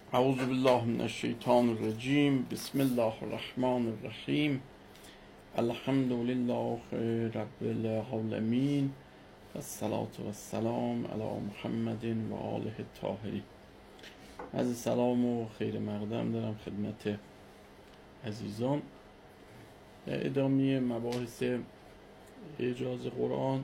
اعوذ بالله من الشیطان الرجیم. بسم الله الرحمن الرحیم. الحمد لله رب العالمین و الصلاة و السلام علی محمد و آله الطاهرین. از سلام و خیر مقدم دارم خدمت عزیزان. در ادامه مباحث اعجاز قرآن،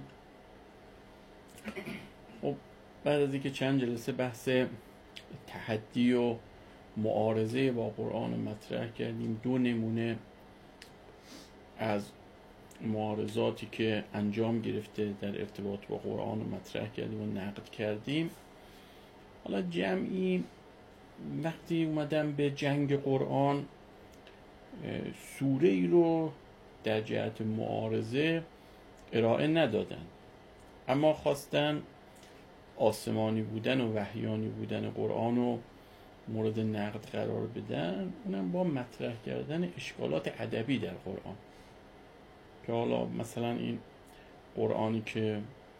خب بعد از اینکه چند جلسه بحث تحدی و معارضه با قرآن مطرح کردیم، دو نمونه از معارضاتی که انجام گرفته در ارتباط با قرآن مطرح کردیم و نقد کردیم. حالا جمعی وقتی اومدم به جنگ قرآن، سوره ای رو در جهت معارضه ارائه ندادن، اما خواستن آسمانی بودن و وحیانی بودن قرآن رو مورد نقد قرار بدن، اونم با مطرح کردن اشکالات ادبی در قرآن. که حالا مثلا این قرآنی که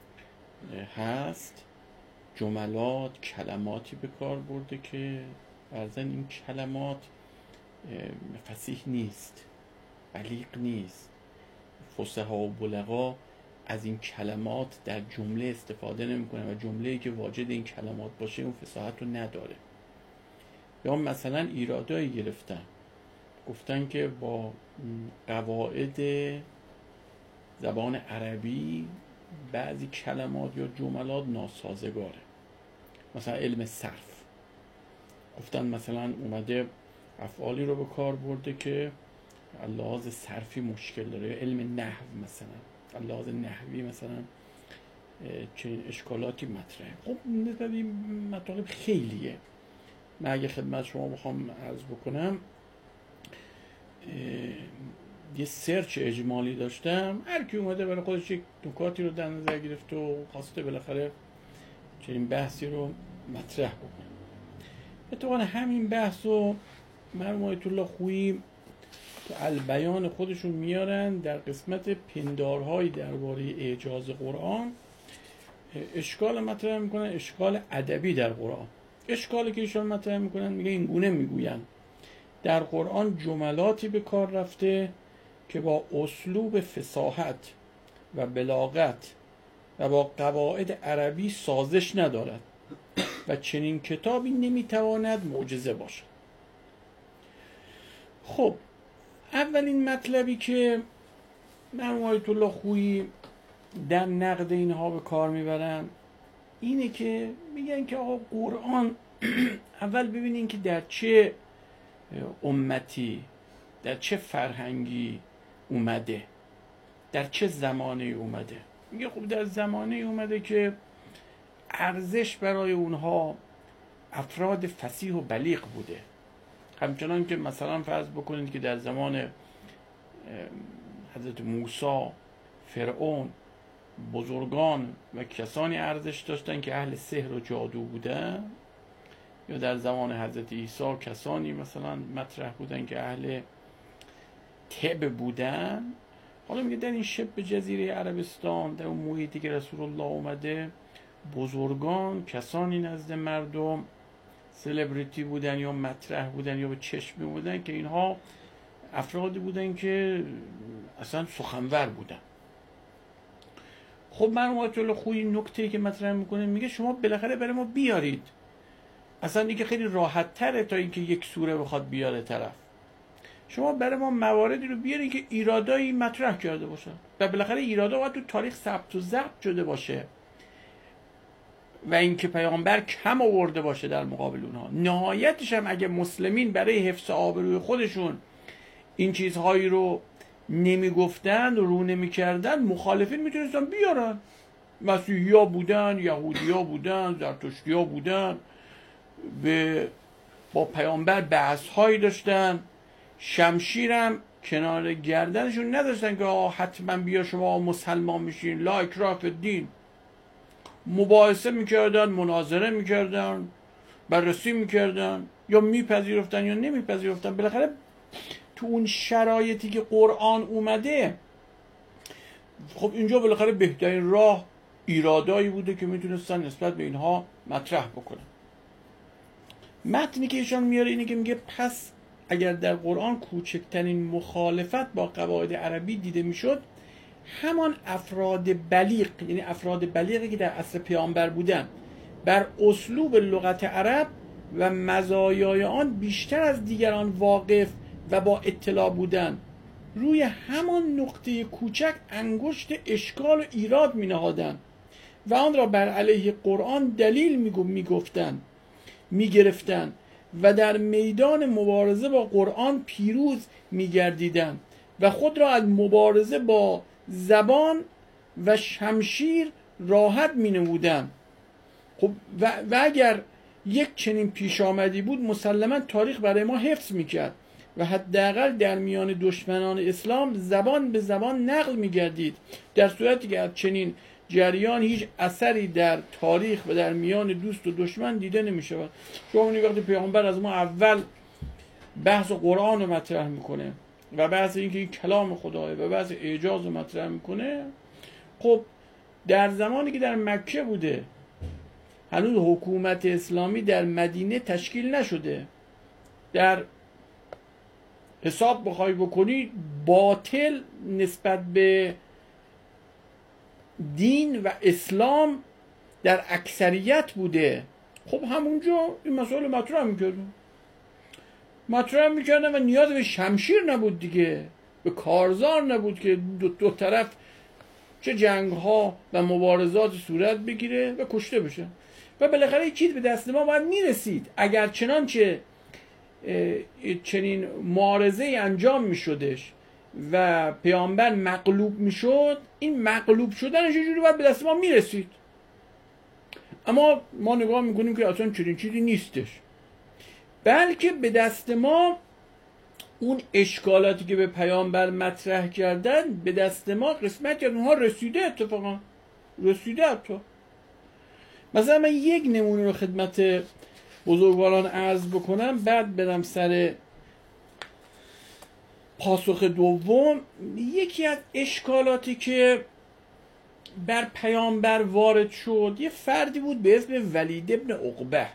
هست جملات، کلماتی به کار برده که بعضا این کلمات فصیح نیست، بلیغ نیست. فصحا و بلغا از این کلمات در جمله استفاده نمی‌کنن و جمله‌ای که واجد این کلمات باشه اون فصاحت رو نداره. یا مثلا ایرادایی گرفتن، گفتن که با قواعد زبان عربی بعضی کلمات یا جملات ناسازگاره. مثلا علم صرف، گفتن مثلا اومده افعالی رو به کار برده که لحاظ صرفی مشکل داره. یا علم نحو مثلا، لحاظ نحوی مثلا چنین اشکالاتی مطرحه. خب نسبت این مطالب خیلیه. من اگه خدمت شما بخوام عرض بکنم، یه سرچ اجمالی داشتم، هر کی اومده برای خودش یک نکاتی رو در نظر گرفت و خواسته بالاخره چنین بحثی رو مطرح بکنه. اتفاقا همین بحث رو مرحوم آیت الله خویی تو البیان خودشون میارن در قسمت پندارهای درباره اعجاز قرآن. اشکال مطرح میکنن، اشکال ادبی در قرآن. اشکالی که ایشان مطرح میکنن، میگه این گونه میگوین در قرآن جملاتی به کار رفته که با اسلوب فصاحت و بلاغت و با قواعد عربی سازش ندارد و چنین کتابی نمیتواند معجزه باشد. خب اولین مطلبی که مرحوم آیت الله خویی در نقد اینها به کار میبرن اینه که میگن که آقا قرآن اول ببینین که در چه امتی، در چه فرهنگی اومده، در چه زمانه اومده. میگه خب در زمانه اومده که ارزش برای اونها افراد فصیح و بلیغ بوده. همچنان که مثلا فرض بکنید که در زمان حضرت موسی، فرعون، بزرگان و کسانی ارزش داشتن که اهل سحر و جادو بودن، یا در زمان حضرت عیسی کسانی مثلا مطرح بودن که اهل طب بودن. حالا میگه در این شبه جزیره عربستان، در اون محیطی که رسول الله اومده، بزرگان، کسانی نزد مردم سلبریتی بودن یا مطرح بودن یا به چشم بودن که اینها افرادی بودن که اصلا سخنور بودن. خب مرحوم آیت الله خویی نکته‌ای که مطرح میکنه، میگه شما بالاخره برای ما بیارید. اصلا دیگه خیلی راحت تره تا اینکه یک سوره بخواد بیاره طرف. شما برای ما مواردی رو بیارید که ایرادایی مطرح کرده باشه و بالاخره ایرادا باید تو تاریخ ثبت و ضبط شده باشه و اینکه پیامبر کم آورده باشه در مقابل اونها. نهایتش هم اگه مسلمین برای حفظ آبروی خودشون این چیزهایی رو نمیگفتن و رو نمیکردن، مخالفین میتونستن بیارن. مسیحی ها بودن، یهودی ها بودن، زرتشتی ها بودن، با پیامبر بحث هایی داشتن، شمشیرم کنار گردنشون نداشتن که حتما بیا شما مسلمان میشین، لا اکراه فی الدین. مباحثه میکردن، مناظره میکردن، بررسی میکردن، یا میپذیرفتن یا نمیپذیرفتن. بالاخره تو اون شرایطی که قرآن اومده، خب اینجا بالاخره بهترین راه ایرادایی بوده که میتونستن نسبت به اینها مطرح بکنن. متنی که ایشان میاره اینه که میگه پس اگر در قرآن کوچکترین مخالفت با قواعد عربی دیده میشد، همان افراد بلیغ، یعنی افراد بلیغی که در عصر پیامبر بودن، بر اسلوب لغت عرب و مزایای آن بیشتر از دیگران واقف و با اطلاع بودن، روی همان نقطه کوچک انگشت اشکال و ایراد می نهادن و آن را بر علیه قرآن دلیل می گفتن، می گرفتن و در میدان مبارزه با قرآن پیروز می گردیدن و خود را از مبارزه با زبان و شمشیر راحت می نمودن. خب و اگر یک چنین پیش آمدی بود مسلما تاریخ برای ما حفظ می کرد و حداقل در میان دشمنان اسلام زبان به زبان نقل می گردید، در صورتی که از چنین جریان هیچ اثری در تاریخ و در میان دوست و دشمن دیده نمی شود. شما وقتی پیامبر از ما اول بحث قرآن رو مطرح میکنه و بحث اینکه این کلام خداه و بحث اعجاز رو مطرح میکنه، خب در زمانی که در مکه بوده، هنوز حکومت اسلامی در مدینه تشکیل نشده، در حساب بخوای بکنی باطل نسبت به دین و اسلام در اکثریت بوده. خب همونجا این مسئله مطرح میکردن و نیاز به شمشیر نبود دیگه، به کارزار نبود که دو طرف چه جنگ ها و مبارزات صورت بگیره و کشته بشه و بالاخره چیز به دست ما باید میرسید. اگر چنانچه چنین معارضه انجام میشدش و پیامبر مغلوب میشد، این مغلوب شدنش جوری باید به دست ما میرسید، اما ما نگاه میکنیم که اصلا چنین چیزی نیستش، بلکه به دست ما اون اشکالاتی که به پیامبر مطرح کردن به دست ما قسمتی از اونها رسیده. اتفاقا رسیده. حتی مثلا من یک نمونه رو خدمت بزرگواران عرض بکنم، بعد برم سر پاسخ دوم. یکی از اشکالاتی که بر پیامبر وارد شد، یه فردی بود به اسم ولید ابن عقبه.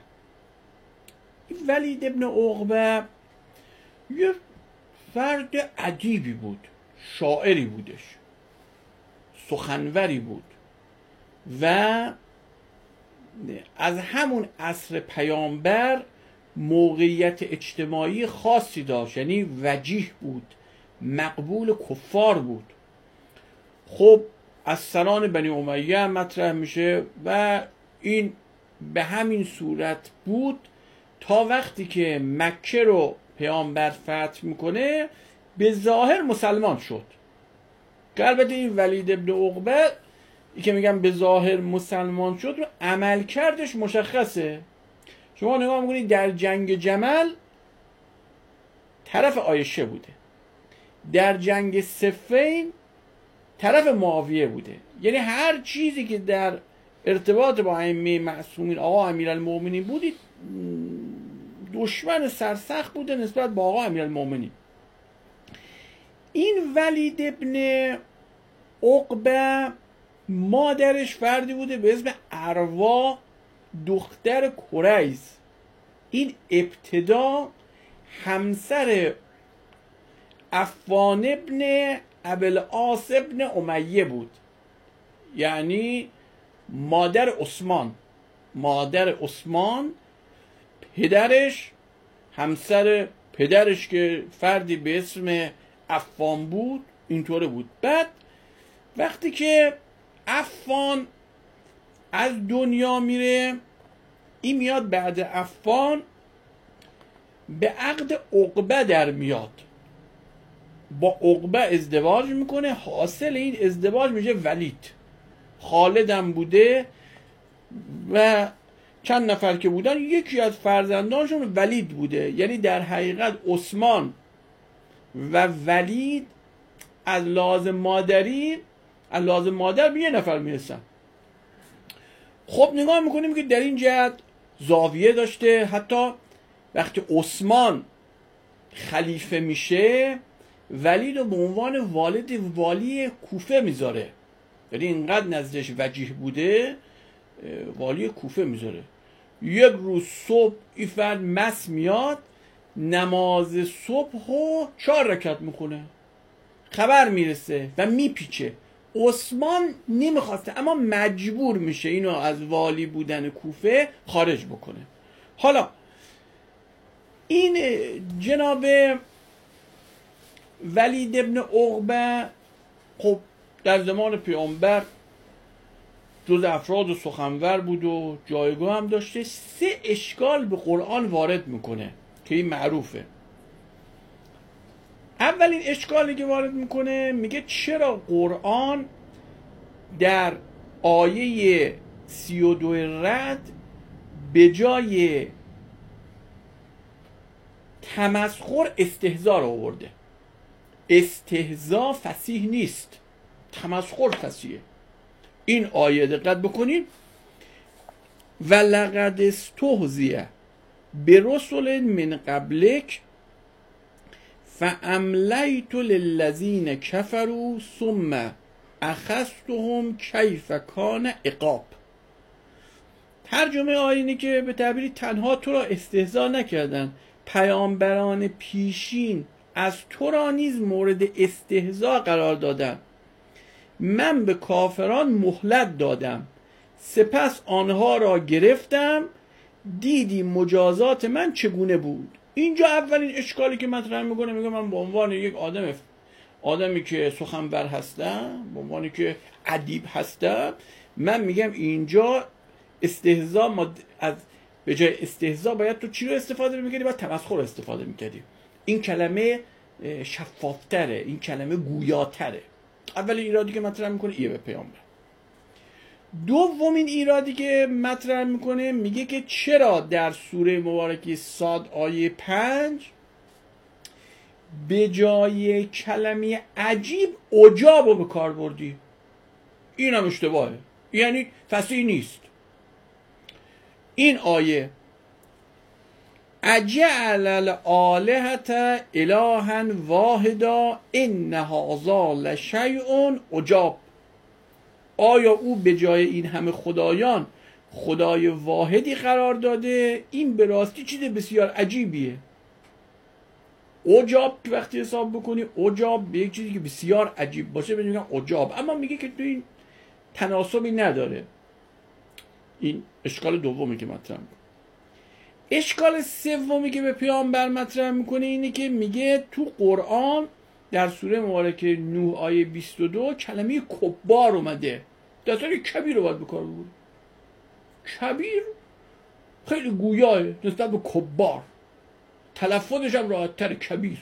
ولید ابن عقبه یه فرد ادیبی بود، شاعری بودش، سخنوری بود و از همون عصر پیامبر موقعیت اجتماعی خاصی داشت، یعنی وجیه بود، مقبول کفار بود. خب از سران بنی امیه مطرح میشه و این به همین صورت بود تا وقتی که مکه رو پیامبر فتح میکنه به ظاهر مسلمان شد. که البته این ولید ابن عقبه ای که میگم به ظاهر مسلمان شد رو عمل کردش مشخصه. شما نگاه میکنید در جنگ جمل طرف عایشه بوده، در جنگ صفین طرف معاویه بوده، یعنی هر چیزی که در ارتباط با ائمه معصومین آقا امیرالمومنین بودید دشمن سرسخت بوده نسبت با آقا امیرالمومنین. این ولید ابن عقبه مادرش فردی بوده به اسم اروا دختر کریز. این ابتدا همسر عفان ابن ابوالعاص ابن امیه بود، یعنی مادر عثمان، پدرش، همسر پدرش که فردی به اسم عفان بود، اینطوره بود. بعد وقتی که عفان از دنیا میره، این میاد بعد عفان به عقد عقبه در میاد، با عقبه ازدواج میکنه، حاصل این ازدواج میشه ولید. خالدم بوده و چند نفر که بودن یکی از فرزندانشون ولید بوده، یعنی در حقیقت عثمان و ولید از لازم مادر به یه نفر میرسن. خب نگاه میکنیم که در این جهت زاویه داشته. حتی وقتی عثمان خلیفه میشه ولید رو به عنوان والی کوفه میذاره، یعنی اینقدر نزدش وجیه بوده والی کوفه میذاره. یک روز صبح این فرد مس میاد، نماز صبح رو 4 رکعت میخونه، خبر میرسه و میپیچه. عثمان نمیخواسته اما مجبور میشه اینو از والی بودن کوفه خارج بکنه. حالا این جناب ولید ابن عقبه خب در زمان پیامبر جز افراد سخنور بود و جایگاه هم داشته. 3 اشکال به قرآن وارد میکنه که این معروفه. اولین اشکالی که وارد میکنه میگه چرا قرآن در آیه 32 رعد به جای تمسخر استهزا رو آورده. استهزا فصیح نیست، تمسخر فصیحه. این آیه دقت بکنید، ولقد استهزئ برسل من قبلک فاملیت للذین کفروا ثم اخذتهم کیف کان عقاب. ترجمه آیه اینه که به تعبیری تنها تو را استهزا نکردن، پیامبران پیشین از تو را نیز مورد استهزا قرار دادن. من به کافران مهلت دادم، سپس آنها را گرفتم، دیدی مجازات من چگونه بود. اینجا اولین اشکالی که مطرح میکنه، میگه من به عنوان یک آدمی که سخنور هستم، به عنوانی که ادیب هستم، من میگم اینجا استهزا از به جای استهزا باید تو چی رو استفاده میکردی؟ باید تمسخر رو استفاده میکردی. این کلمه شفافتره، این کلمه گویاتره. اولین ایرادی که مطرح میکنه ایه به پیامبر. دومین ایرادی که مطرح میکنه میگه که چرا در سوره مبارکه صاد آیه 5 به جای کلمه عجیب عجاب رو به کار بردی؟ این هم اشتباهه، یعنی فصیح نیست. این آیه اجعل الآلهة الها واحدا ان هذا لشیء عجاب. آیا او به جای این همه خدایان خدای واحدی قرار داده؟ این به راستی چیز بسیار عجیبیه. عجاب وقتی حساب بکنی، عجاب به یک چیزی که بسیار عجیب باشه بهش عجاب، اما میگه که تو این تناسبی نداره. این اشکال دومی که مطرح میکنه. اشکال سومی که به پیامبر مطرح میکنه اینه که میگه تو قرآن در سوره مبارکه نوح آیه 22 کلمه کبار اومده، در صورتی کبیر رو باید بکار بگوری. کبیر خیلی گویاه نسبت به کبار، تلفظش هم راحت تر، کبیر.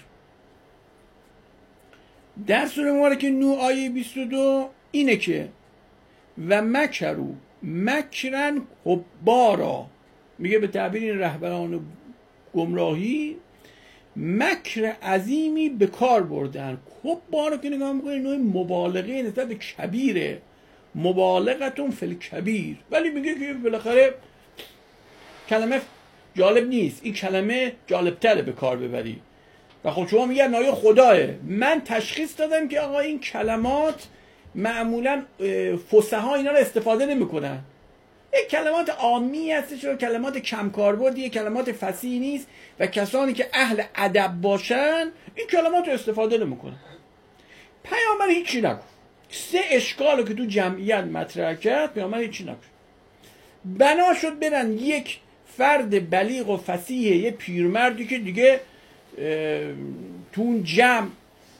در سوره مبارکه نوح آیه 22 اینه که و مکروا مکرن کبارا، میگه به تعبیر این رهبران گمراهی مکر عظیمی به کار بردن. کبارا که نگاه میکنه نوع مبالغه نسبت به کبیره، مبالغتون فی الکبیر، ولی میگه که بالاخره کلمه جالب نیست، این کلمه جالبتره به کار ببری. و خب شما میگن نایه خداه. من تشخیص دادم که آقا این کلمات معمولا فصحا اینا رو استفاده نمیکنن، یک کلمات عامی هستش و کلمات کم کاربردیه، کلمات فصیح نیست و کسانی که اهل ادب باشن این کلمات رو استفاده نمیکنن. پیامبر هیچی نگفت. 3 اشکالو که تو جمعیت مطرح کرد پیامبر هیچی نگفت. بنا شد برن یک فرد بلیغ و فصیح، یه پیرمردی که دیگه تو اون جمع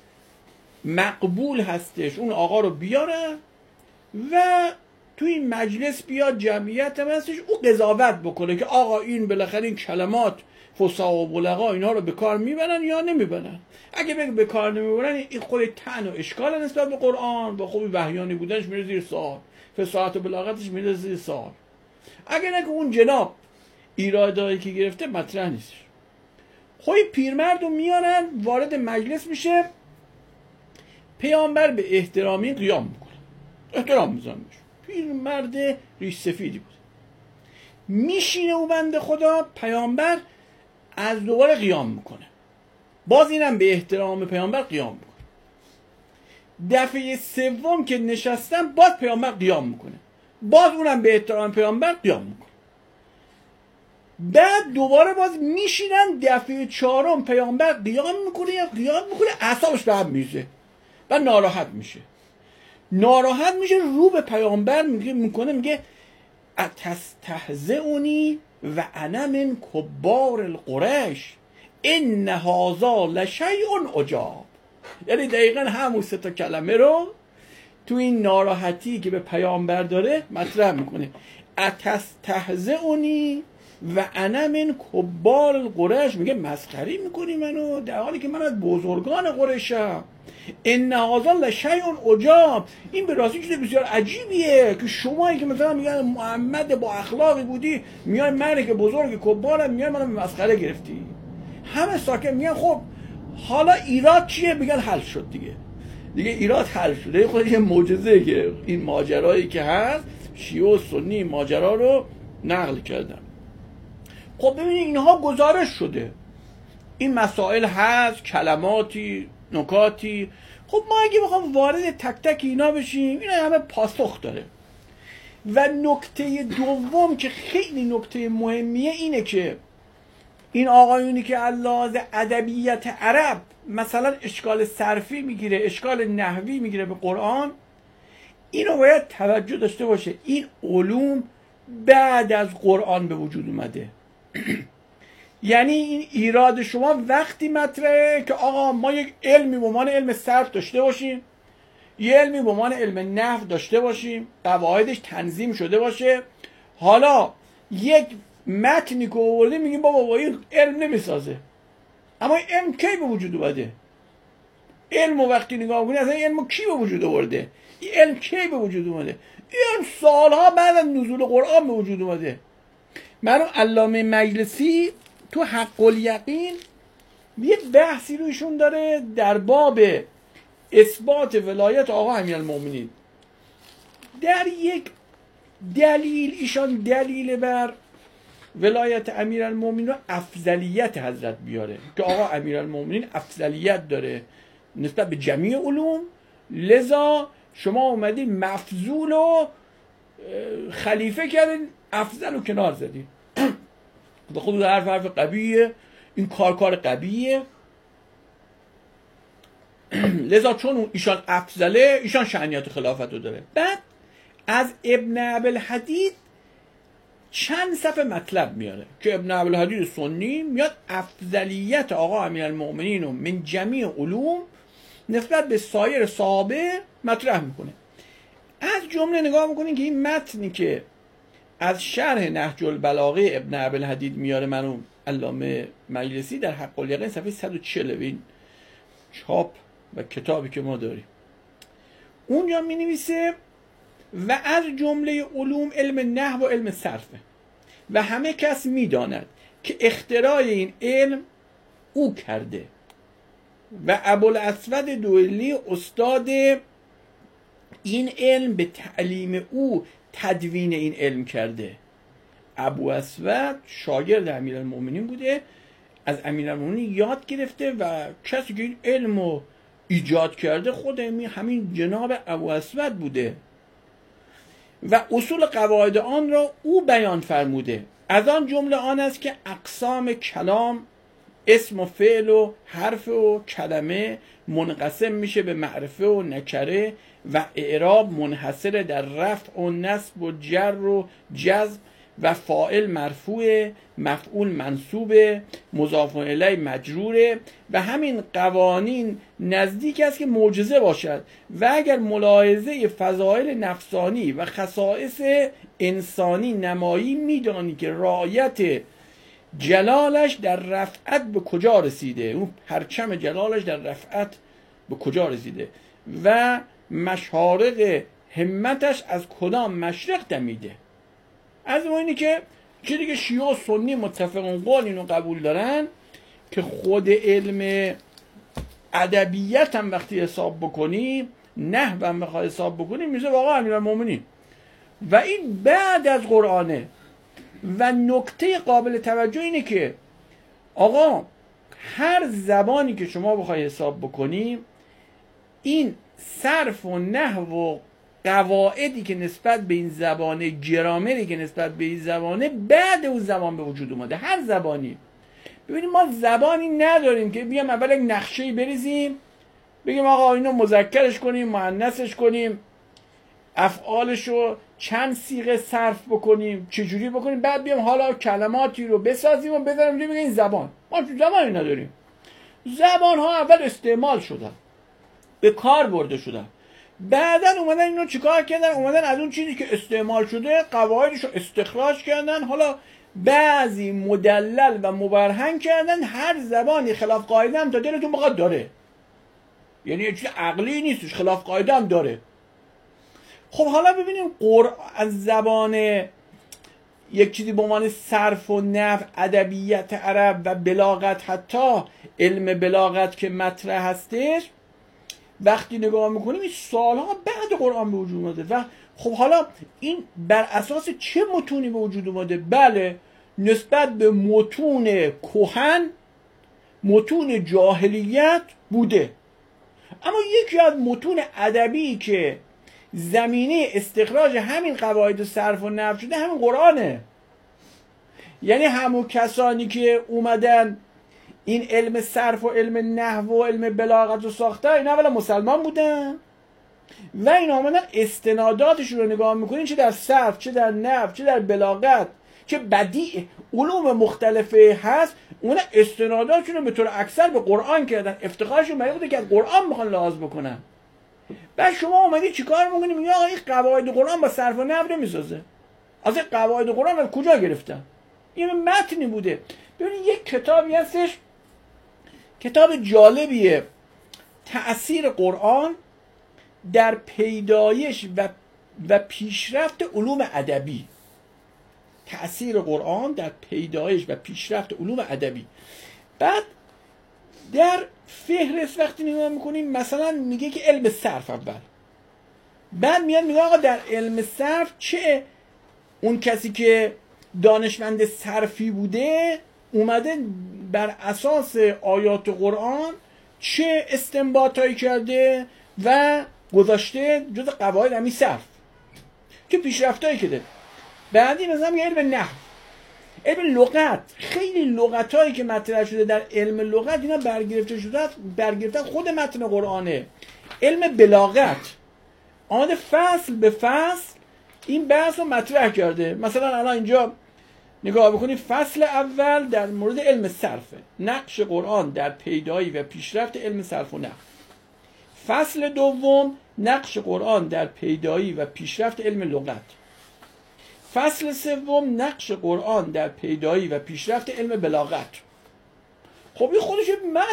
مقبول هستش، اون آقا رو بیارن و تو این مجلس بیاد، جمعیت هم هستش، او قضاوت بکنه که آقا این بالاخره این کلمات فصحا و بلغا اینها رو به کار میبرن یا نمیبرن. اگه به کار نمیبرن این خود طعن و اشکال نسبت به قرآن، با خوبی وحیانی بودنش میره زیر سوال، فصاحت و بلاغتش میره زیر سوال. اگه نه که اون جناب ایرادایی که گرفته مطرح نیست. خب پیرمرد رو میارن وارد مجلس میشه، پیامبر به احترامی قیام میکنه، احترام میذاره. پیرمرد ریش سفیدی بود، میشینه او بنده خدا، پیامبر از دوباره قیام میکنه، باز اینم به احترام پیامبر قیام میکنه. دفعه سوم که نشستم باز پیامبر قیام میکنه، باز اونم به احترام پیامبر قیام میکنه. بعد دوباره باز میشینن دفعه چهارم پیامبر قیام میکنه اعصابش به هم میریزه و ناراحت میشه رو به پیامبر میگه اتستهزئونی و انا من کبار القریش ان هذا لشیء عجاب. یعنی دقیقا همون سه تا کلمه رو تو این ناراحتی که به پیامبر داره مطرح میکنه. اتستهزئونی و انا من کبار القریش، میگه مسخری میکنی منو در حالی که من از بزرگان قریشم. ان هذا لشیء عجاب، این به راستی چیز بسیار عجیبیه که شمایی که مثلا میگن محمد با اخلاقی بودی میای من که بزرگ کبارم میای منو به مسخره گرفتی. همه ساکت میگن خب حالا ایراد چیه؟ میگن حل شد دیگه ایراد حل شده. خود یه معجزه که این ماجرایی که هست شیعه و سنی ماجرا رو نقل کردن. خب ببینید اینها گزارش شده، این مسائل هست، کلماتی، نکاتی. خب ما اگه بخوام وارد تک تک اینا بشیم اینا همه پاسخ داره. و نکته دوم که خیلی نکته مهمیه اینه که این آقایونی که لحاظ ادبیات عرب مثلا اشکال صرفی میگیره، اشکال نحوی میگیره به قرآن، اینو باید توجه داشته باشه. این علوم بعد از قرآن به وجود اومده. یعنی این ایراد شما وقتی مطرحه که آقا ما یک علمی به عنوان علم صرف داشته باشیم، یه علمی به عنوان علم نحو داشته باشیم، قواعدش تنظیم شده باشه، حالا یک متنی که آورده میگیم بابا با این علم نمیسازه. اما این علم کی به وجود اومده؟ علم وقتی نگاه کنید اصلا علم کی به وجود آورده؟ این علم کی به وجود اومده؟ این علم سالها بعد از نزول قرآن به وجود اومده. من علامه مجلسی تو حق الیقین یه بحثی رویشون داره در باب اثبات ولایت آقا امیرالمومنین. در یک دلیل ایشان دلیل بر ولایت امیرالمومنین رو افضلیت حضرت بیاره که آقا امیرالمومنین افضلیت داره نسبت به جمیع علوم، لذا شما اومدین مفضول و خلیفه کردین، افضل رو کنار زدین. به خود حرف قبیه، این کار قبیه. لذا چون ایشان افضله ایشان شأنیت خلافت رو داره. بعد از ابن ابوالحدید چند صفحه مطلب میاره که ابن ابوالحدید سنی میاد افضلیت آقا امیرالمومنین رو من جمیع علوم نسبت به سایر صحابه مطرح میکنه. از جمله نگاه میکنین که این متنی که از شرح نهج البلاغه ابن ابوالحدید میاره منو علامه مجلسی در حق الیقین صفحه 140 این چاپ و کتابی که ما داریم، اونجا می نویسه و از جمله علوم علم نحو و علم صرفه و همه کس می داند که اختراع این علم او کرده و ابوالاسود دوئلی استاد این علم به تعلیم او تدوین این علم کرده. ابو اسود شاگرد امیرالمومنین بوده، از امیرالمومنین یاد گرفته و کسی که این علم رو ایجاد کرده خود همین جناب ابو اسود بوده و اصول قواعد آن را او بیان فرموده. از آن جمله آن است که اقسام کلام، اسم و فعل و حرف و کلمه منقسم میشه به معرفه و نکره و اعراب منحصر در رفع و نصب و جر و جزم و فاعل مرفوع، مفعول منصوب، مضاف الیه مجروره و همین قوانین نزدیک است که معجزه باشد و اگر ملاحظه فضائل نفسانی و خصائص انسانی نمایی میدانی که رعایت جلالش در رفعت به کجا رسیده، اون پرچم جلالش در رفعت به کجا رسیده و مشارق همتش از کدام مشرق دمیده. از اینی که چه دیگه شیعه و سنی متفقون قول اینو قبول دارن که خود علم ادبیت هم وقتی حساب بکنی، نحو هم بخوای حساب بکنی، میشه واقعا امیرالمومنین و این بعد از قرآنه. و نکته قابل توجه اینه که آقا هر زبانی که شما بخوای حساب بکنی، این صرف و نحو و قواعدی که نسبت به این زبانه، گرامری که نسبت به این زبانه بعد اون زبان به وجود اومده. هر زبانی. ببینید ما زبانی نداریم که بیام اول یک نقشه‌ای بریزیم بگیم آقا اینو مذکرش کنیم، مؤنثش کنیم، افعالشو چند صیغه صرف بکنیم، چجوری بکنیم، بعد بیام حالا کلماتی رو بسازیم و بذاریم بگیم این زبان. ما زبانی نداریم. زبان ها اول استعمال شدن، به کار برده شدن، بعدا اومدن اینو چیکار کردن؟ اومدن از اون چیزی که استعمال شده قواعدش رو استخراج کردن، حالا بعضی مدلل و مبرهن کردن. هر زبانی خلاف قاعده هم تا دلتون بخواد داره، یعنی یه چیز عقلی نیستش، خلاف قاعده هم داره. خب حالا ببینیم از زبان یک چیزی به عنوان صرف و نحو، ادبیات عرب و بلاغت، حتی علم بلاغت که مطرح هستش، وقتی نگاه میکنیم این سالها بعد قرآن به وجود اومده. و خب حالا این بر اساس چه متونی به وجود اومده؟ بله، نسبت به متون کهن، متون جاهلیت بوده. اما یکی از متون ادبی که زمینه استخراج همین قواعد صرف و نحو شده همین قرآنه. یعنی همون کسانی که اومدن این علم صرف و علم نحو و علم بلاغت رو ساختن، این اولا مسلمان بودن و این آمدن استناداتشون رو نگاه میکنین، چه در صرف، چه در نحو، چه در بلاغت، چه بدیع، علوم مختلفه هست، اون استناداتشون رو به طور اکثر به قرآن کردن. افتخارشون برای بوده که از قرآن میخوان لحاظ بکنن. بعد شما اومدی چیکار میکنی؟ میگی آقا این قواعد قرآن با صرف و نحو نمیسازه. از این قواعد قرآن از کجا گرفتن؟ این متنی بوده. ببینید یک کتابی هستش، کتاب جالبیه، تأثیر قرآن در پیدایش و پیشرفت علوم ادبی. تأثیر قرآن در پیدایش و پیشرفت علوم ادبی. بعد در فهرست وقتی نگاه میکنیم مثلا میگه که علم صرف اول، بعد میاد میگه آقا در علم صرف چه اون کسی که دانشمند صرفی بوده اومده بر اساس آیات قرآن چه استنباطایی کرده و گذاشته جز قواعد همین صرف که پیشرفتایی کرده. بعدی مثلا میگه علم نحو، علم لغت، خیلی لغتایی که مطرح شده در علم لغت اینا برگرفته خود متن قرآنه. علم بلاغت آمده فصل به فصل این بحث رو مطرح کرده. مثلا الان اینجا نگاه بکنید، فصل اول در مورد علم صرفه، نقش قرآن در پیدایی و پیشرفت علم صرف و نحو. فصل دوم نقش قرآن در پیدایی و پیشرفت علم لغت. فصل سوم نقش قرآن در پیدایی و پیشرفت علم بلاغت. خب این خودش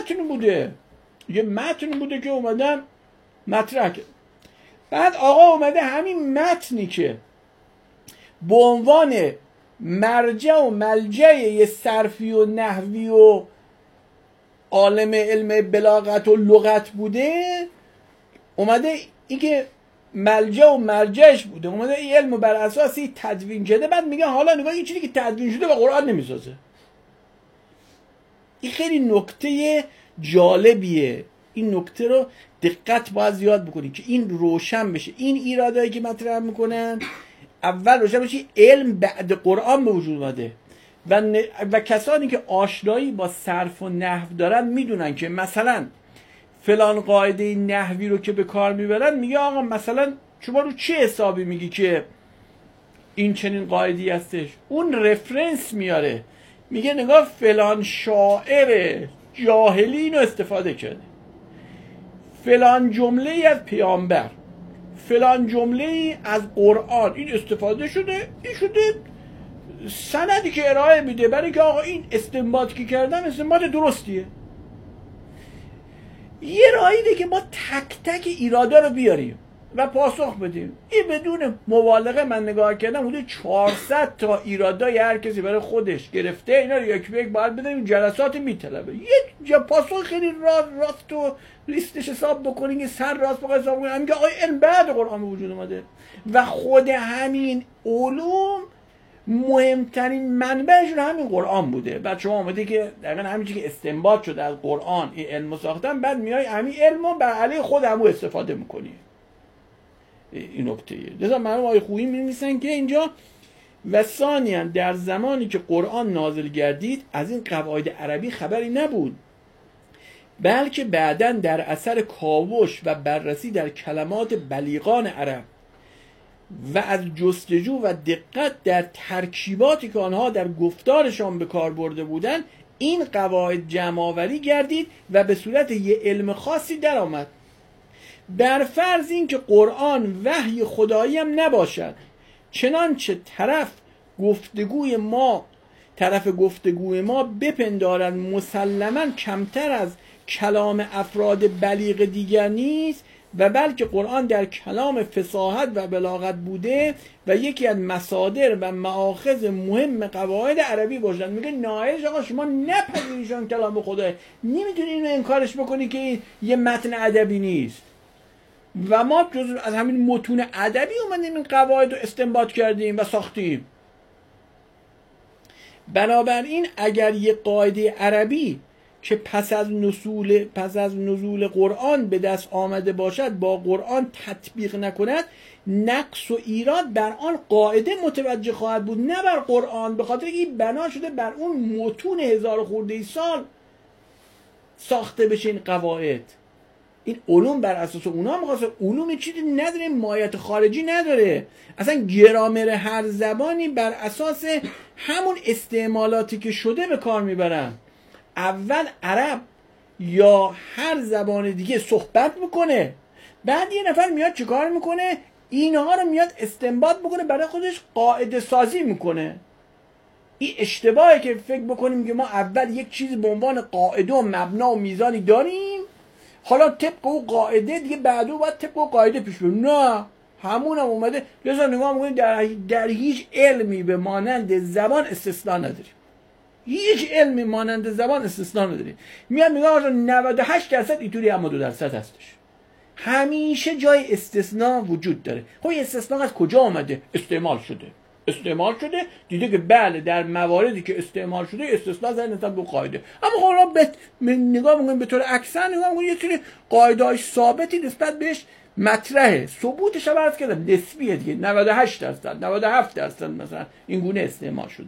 یه متن بوده که اومدن مطرح کرد. بعد آقا اومده همین متنی که به عنوان مرجع و ملجع یه صرفی و نحوی و عالم علم بلاغت و لغت بوده، اومده این که ملجع و مرجعش بوده، اومده این علم بر اساسی تدوین کرده. بعد میگه حالا نگاه این چیزی که تدوین شده با قرآن نمیسازه. این خیلی نکته جالبیه. این نکته رو دقت باید زیاد بکنید که این روشن بشه. این ایرادایی که مطرح میکنن اول روشن بشه علم بعد قرآن به وجود اومده و کسانی که آشنایی با صرف و نحو دارن میدونن که مثلا فلان قاعده نحوی رو که به کار میبرن میگه آقا مثلا شما رو چه حسابی میگی که این چنین قاعده‌ای هستش؟ اون رفرنس میاره، میگه نگاه فلان شاعر جاهلی اینو استفاده کرده، فلان جمله ای از پیامبر، فلان جمله ای از قرآن این استفاده شده، این شده سندی که ارائه میده برای که آقا این استنباط که کردن استنباط درستیه. یه راهیده که ما تک تک ایرادا رو بیاریم و پاسخ بدیم. این بدون مبالغه من نگاه کردم حدود 400 تا ایرادای هر کسی برای خودش گرفته، اینا رو یک به یک باید بدیم. جلسات میطلبه یک پاسخ خیلی راست و لیستش حساب بکنین که سر راست بخواد حساب کنین. میگه آقا علم بعد قرآن به وجود اومده و خود همین علوم مهمترین منبعشون همین قرآن بوده. بعد شما اومده که دقیقاً همین چیزی که استنباط شده از قرآن این علم ساختن، بعد میای همین علمو بر علیه خود همو استفاده میکنی. این نکته. لذا مرحوم آقای خویی می‌نویسن که اینجا و ثانیاً در زمانی که قرآن نازل گردید از این قواعد عربی خبری نبود، بلکه بعداً در اثر کاوش و بررسی در کلمات بلیغان عرب و از جستجو و دقت در ترکیباتی که آنها در گفتارشان به کار برده بودند این قواعد جمع‌آوری گردید و به صورت یه علم خاصی در آمد. بر فرض این که قرآن وحی خدایی هم نباشد، چنانچه طرف گفتگوی ما بپندارد مسلماً کمتر از کلام افراد بلیغ دیگر نیست و بلکه قرآن در کلام فصاحت و بلاغت بوده و یکی از مصادر و مآخذ مهم قواعد عربی باشد. میگه نایش آقا شما نپذیریشون کلام خدای، نمیتونی اینو انکارش بکنی که این یه متن ادبی نیست و ما جز از همین متون ادبی اومدیم این قواعد رو استنباط کردیم و ساختیم. بنابراین اگر یه قاعده عربی که پس از نزول قرآن به دست آمده باشد با قرآن تطبیق نکند، نقص و ایراد بر آن قاعده متوجه خواهد بود، نه بر قرآن، به خاطر این بنا شده بر اون متون 1000 خورده سال ساخته بشه این قواعد. این علوم بر اساس اونا میخواسته، علوم چیزی نداره، مایت خارجی نداره، اصلا گرامر هر زبانی بر اساس همون استعمالاتی که شده به کار میبرن. اول عرب یا هر زبان دیگه صحبت میکنه، بعد یه نفر میاد چیکار میکنه؟ اینها رو میاد استنباط میکنه، برای خودش قاعده سازی میکنه. این اشتباهه که فکر بکنیم که ما اول یک چیزی به عنوان قاعده و مبنا و میزانی داریم، حالا طبق او قاعده دیگه بعدو باید طبق او قاعده پیش بریم. نه، همون هم اومده. لذا نگاه میکنیم در هیچ علمی به مانند زبان استثناء نداریم، هیچ علمی مانند زبان استثناء نداریم. میاد میگه آقا 98% اینطوری اما 2% هستش. همیشه جای استثناء وجود داره. خب این استثناء از کجا آمده؟ استعمال شده دیده که بله در مواردی که استعمال شده استثناء زده نسبت به قاعده. اما خب نگاه میکنیم به طور اکثر نگاه میکنیم یه سری قاعده‌های ثابتی نسبت بهش مطرحه، ثبوتش هم عرض کردم نسبیه دیگه، 98% 97% مثلا این گونه استعمال شده.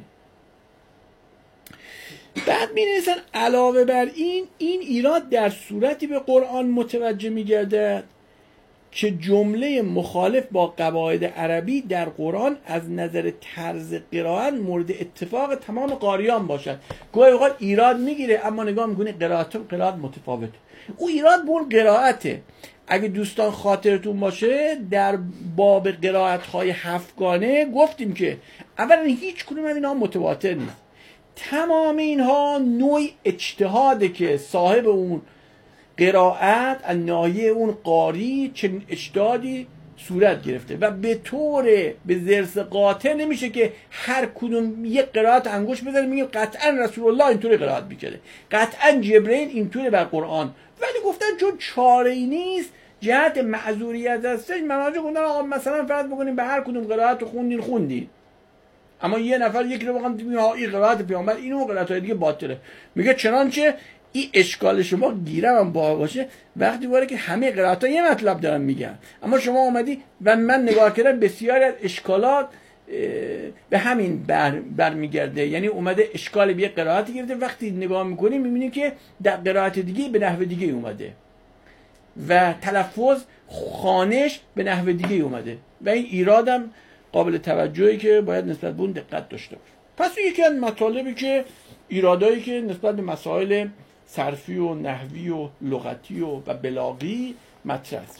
بعد می‌نویسن علاوه بر این ایراد در صورتی به قرآن متوجه می‌گردد که جمله مخالف با قواعد عربی در قرآن از نظر طرز قرائت مورد اتفاق تمام قاریان باشد. گاهی اوقات ایراد میگیره اما نگاه میکنه قرائت متفاوته. او ایراد بر قرائته. اگه دوستان خاطرتون باشه در باب قرائت‌های هفتگانه گفتیم که اولا هیچ کدوم از اینها متواتر نیست، تمام اینها نوع اجتهاده که صاحب اون قرائت از ناحیه اون قاری چنین اجتهادی صورت گرفته و به زرس قاطع نمیشه که هر کدوم یک قرائت انگوش بزنه میگه قطعا رسول الله اینطوری قرائت میکرده، قطعا جبرئیل اینطوری بر قرآن، ولی گفتن چون چاره ای نیست جهت معذوریت هستش مناجع گفتن آقا مثلا فرض بکنیم به هر کدوم قرائت خوندین، اما یه نفر یک رو بخوام بگیم این قرائت پیامبر اینو قرائت‌های دیگه باطله، میگه چنانچه این اشکال شما گیرم هم باشه وقتی واره که همه قرائت‌ها یه مطلب دارن میگن، اما شما اومدی و من نگاه کردم بسیاری از اشکالات به همین برمیگرده، یعنی اومده اشکال به یک قرائتی گرفته، وقتی نگاه میکنیم میبینیم که در قرائت دیگه به نحو دیگه اومده و تلفظ خوانش به نحو دیگه اومده و این ایرادم قابل توجهی که باید نسبت به اون دقت داشته باشه. پس یکی از مطالبی که ایرادایی که نسبت به مسائل صرفی و نحوی و لغتی و بلاغی مطرح است.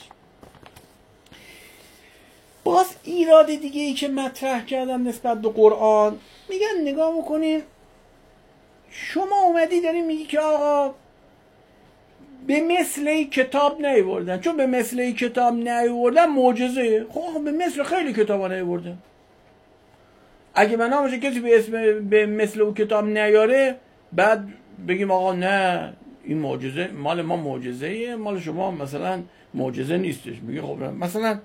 باز ایراد دیگه ای که مطرح کردم نسبت به قرآن، میگن نگاه میکنین شما اومدی داری میگی که آقا به مثل کتاب نیاوردن، چون به مثل کتاب نیاوردن معجزه. خب به مثل خیلی کتابا نیاوردن. اگه بنا باشه کسی به مثل اون کتاب نیاره بعد بگیم آقا نه این معجزه مال ما معجزه‌ایه، مال شما مثلا معجزه نیستش. میگه خب مثلا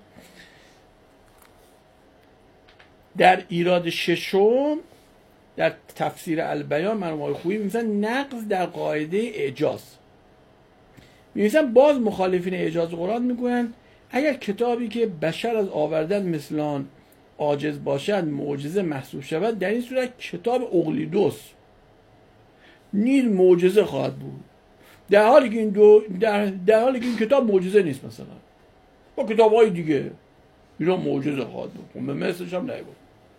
در ایراد ششم در تفسیر البیان مرحوم آقای خویی میگن نقض در قاعده اعجاز. میگن باز مخالفین اعجاز قرآن میگویند اگر کتابی که بشر از آوردن مثل آن عاجز باشد معجزه محسوب شود، در این صورت کتاب اقلیدس نیز معجزه خواهد بود، در حالی که این کتاب معجزه نیست. مثلا با کتاب‌های دیگه اینا معجزه خواهد بود، خب به مثلش هم نبود.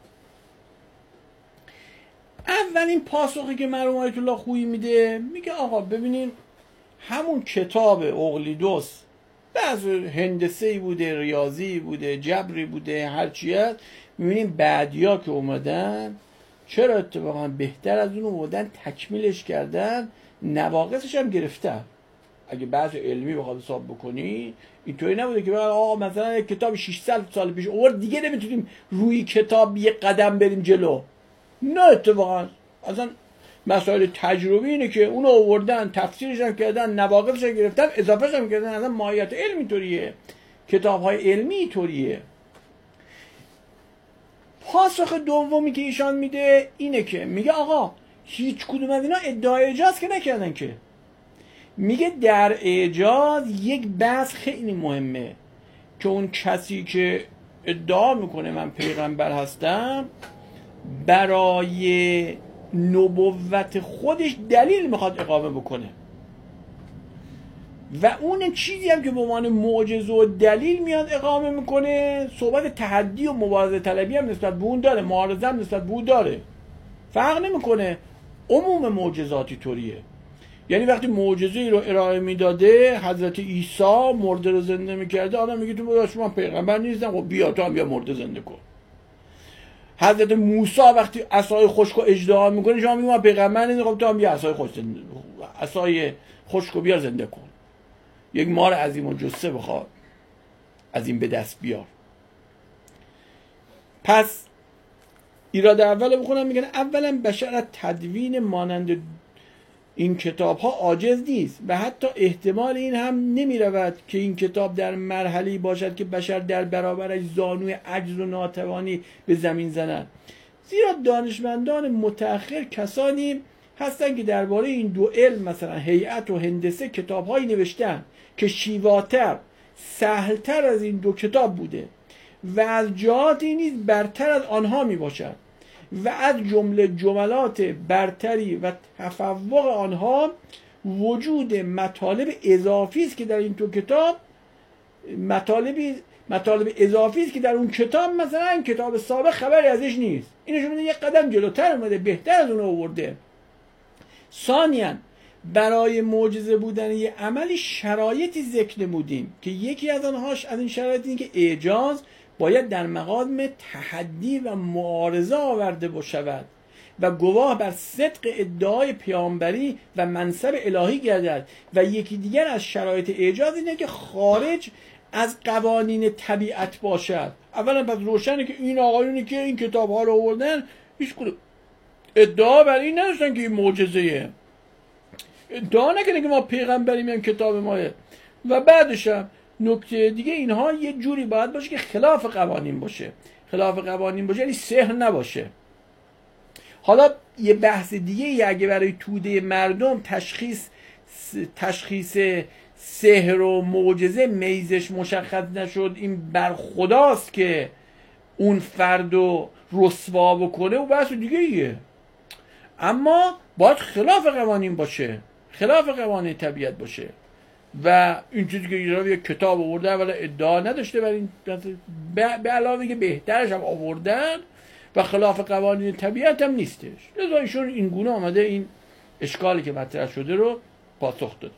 اولین پاسخی که مرحوم آیت الله خویی میده، میگه آقا ببینین همون کتاب اقلیدس بعض هندسه‌ای بوده، ریاضی بوده، جبری بوده، هرچی هست، میبینیم بعدیا که اومدن چرا اتفاقا بهتر از اون اومدن تکمیلش کردن، نواقصش هم گرفتن. اگه بحث علمی بخواد حساب بکنی اینطوری نبوده که آقا مثلا یک کتاب 600 سال پیش آورد دیگه نمیتونیم روی کتاب یه قدم بریم جلو. نه اتفاقا اصلا مسائل تجربی اینه که اونو آوردن، تفسیرش هم کردن، نواقصش هم گرفتن، اضافهش هم کردن. اصلا ماهیت علم اینطوریه، کتاب‌های علمی اینطوریه. پاسخ دومی که ایشان میده اینه که میگه آقا هیچ کدوم از اینا ادعای اعجاز که نکردن که. میگه در اعجاز یک بحث خیلی مهمه که اون کسی که ادعا میکنه من پیغمبر هستم برای نبوت خودش دلیل میخواد اقامه بکنه و اون چیزی هم که به عنوان معجزه و دلیل میاد اقامه میکنه صحبت تحدی و مبارزه طلبی هم نسبت به اون داره، معارضه هم نسبت به اون داره، فرق نمیکنه. عموم معجزاتی طوریه. یعنی وقتی معجزه ای رو ارائه میداده، حضرت عیسی مرده رو زنده میکرده، آدم میگه تو شما پیغمبر نیستم، خب بیا تو هم بیا مرده زنده کن. حضرت موسی وقتی عصای خشک رو اژدها میکنه، شما میگه من پیغمبر نیستم، خب تو هم بیا عصای خشک رو بیار زنده کن. یک مار عظیم و جثه بخواد از این به دست بیار. پس ایراد اول بخونم، میگن اولا بشر از تدوین مانند این کتاب ها عاجز نیست و حتی احتمال این هم نمی رود که این کتاب در مرحله‌ای باشد که بشر در برابرش زانوی عجز و ناتوانی به زمین زند، زیرا دانشمندان متأخر کسانی هستند که درباره این دو علم مثلا هیئت و هندسه کتاب‌هایی نوشتن که شیواتر، سهلتر از این دو کتاب بوده و از جهاتی نیز برتر از آنها می باشد و از جمله جملات برتری و تفوق آنها وجود مطالب اضافی است که در این دو کتاب مطالب اضافی است که در اون کتاب مثلا کتاب سابق خبری ازش نیست. اینش میگه یک قدم جلوتر اومده، بهتر از اون آورده. ثانیاً برای معجزه بودن یه عملی شرایطی ذکر نمودیم که یکی از آنهاش از این شرایط اینه که اعجاز باید در مقام تحدی و معارضه آورده بشود و گواه بر صدق ادعای پیامبری و منصب الهی گردد و یکی دیگر از شرایط اعجاز اینه که خارج از قوانین طبیعت باشد. اولا پس روشنه که این آقایونی که این کتاب ها رو آوردن هیچ کدوم ادعا بر این نداشتن که این معجزه‌ایه، ادعا نکنه که ما پیغمبریم این کتاب ماه. و بعدش هم نکته دیگه اینها یه جوری باید باشه که خلاف قوانین باشه. خلاف قوانین باشه یعنی سحر نباشه. حالا یه بحث دیگه اگه برای توده مردم تشخیص سحر و معجزه میزش مشخص نشد، این بر خداست که اون فردو رسوا بکنه و بحث دیگه ایه. اما باید خلاف قوانین باشه، خلاف قوانین طبیعت باشه. و این چیزی که ایران یک کتاب آورده اولا ادعا نداشته و این به علاوه که بهترش هم آوردن و خلاف قوانین طبیعت هم نیستش. لذا ایشون این گونه آمده این اشکالی که مطرح شده رو پاسخ داد.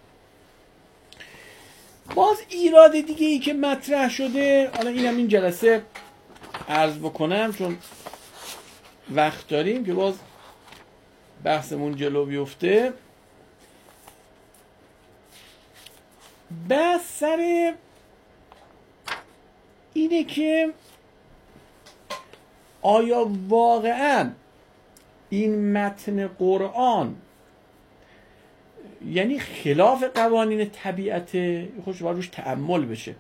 باز ایراد دیگه ای که مطرح شده، حالا اینم این جلسه عرض بکنم چون وقت داریم که باز بحثمون جلو بیفته. بس سر اینه که آیا واقعا این متن قرآن یعنی خلاف قوانین طبیعت؟ خوش باید روش تأمل بشه.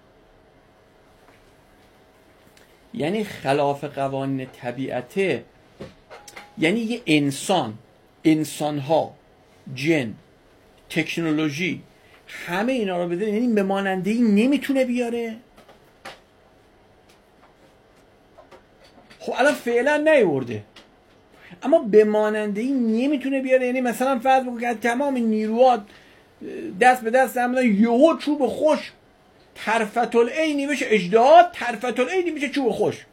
یعنی خلاف قوانین طبیعت یعنی یه انسانها، جن، تکنولوژی، همه اینا رو بده، یعنی به مانندهی نمیتونه بیاره؟ خب الان فعلا نیورده، اما به ماننده این نمیتونه بیاره. یعنی مثلا فرض بکن که تمام نیروها دست به دست هم بدن، یهو چوب خوش طرفت العینی بشه اجداد، طرفت العینی میشه چوب خوش.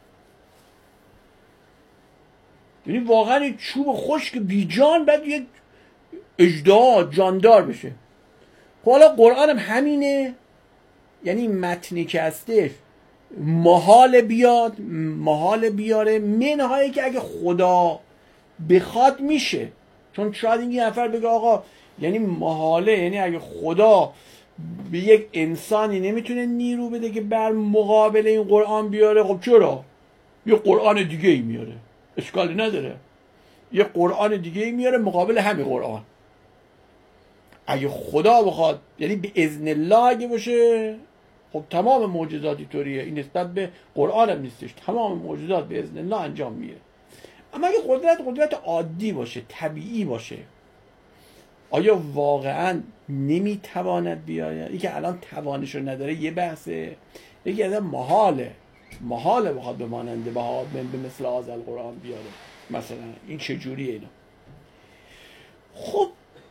یعنی واقعا چوب خوش که بی جان بعد یه اجداد جاندار بشه. خب حالا قرآن هم همینه، یعنی متنی که هستش محال بیاد، محال بیاره، منهایی که اگه خدا بخواد میشه. چون شاید این یه نفر بگه آقا یعنی محاله، یعنی اگه خدا به یک انسانی نمیتونه نیرو بده که بر مقابل این قرآن بیاره، خب چرا؟ یه قرآن دیگه ای میاره، اشکالی نداره، یه قرآن دیگه ای میاره مقابل همین قرآن. اگه خدا بخواد، یعنی به اذن الله اگه باشه، خب تمام معجزاتی طوریه، این نسبت به قرآن هم نیستش، تمام معجزات به اذن الله انجام میره. اما اگه قدرت عادی باشه، طبیعی باشه، آیا واقعا نمیتواند بیاید؟ این که الان توانش رو نداره یه بحثه، یکی از محاله بخواد به ماننده به مثل هذا القرآن بیاره. مثلا این چجوریه اینا؟ خب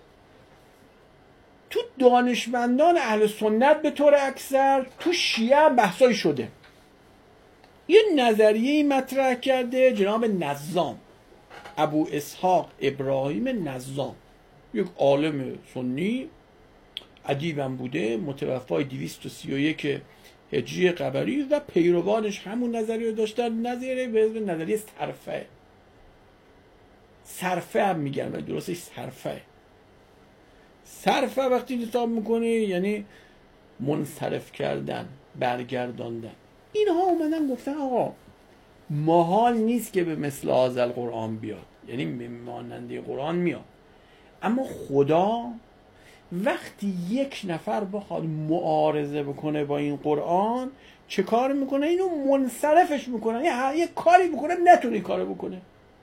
تو دانشمندان اهل سنت به طور اکثر، تو شیعه هم بحثایی شده. یه نظریه مطرح کرده جناب نظام، ابو اسحاق ابراهیم نظام، یک عالم سنی، ادیبم بوده، متوفای 231 هجری قمری، و پیروانش همون نظریه رو داشتن، نظریه به اسم نظریه صرفه هم میگن، و درستش صرفه وقتی حساب میکنی یعنی منصرف کردن، برگرداندن. اینها اومدن گفتن آقا محال نیست که به مثل هذا القرآن بیاد، یعنی ماننده قرآن میاد، اما خدا وقتی یک نفر بخواد معارضه بکنه با این قرآن چه کار میکنه؟ اینو منصرفش میکنه، یه کاری بکنه نتونه کارو بکنه.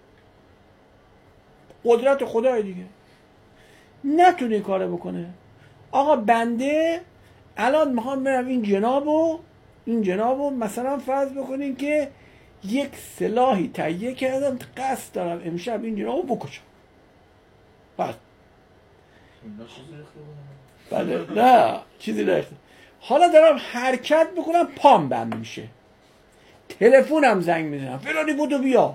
قدرت خدای دیگه، نتونه کارو بکنه. آقا بنده الان میخوام برم این جنابو مثلا فرض بکنین که یک سلاحی تهیه کردم، قصد دارم امشب این جنابو بکشم. بله نه چیزی نریخته. حالا دارم حرکت میکنم، پام بند میشه، تلفنم زنگ میزنم فلانی بودو بیا،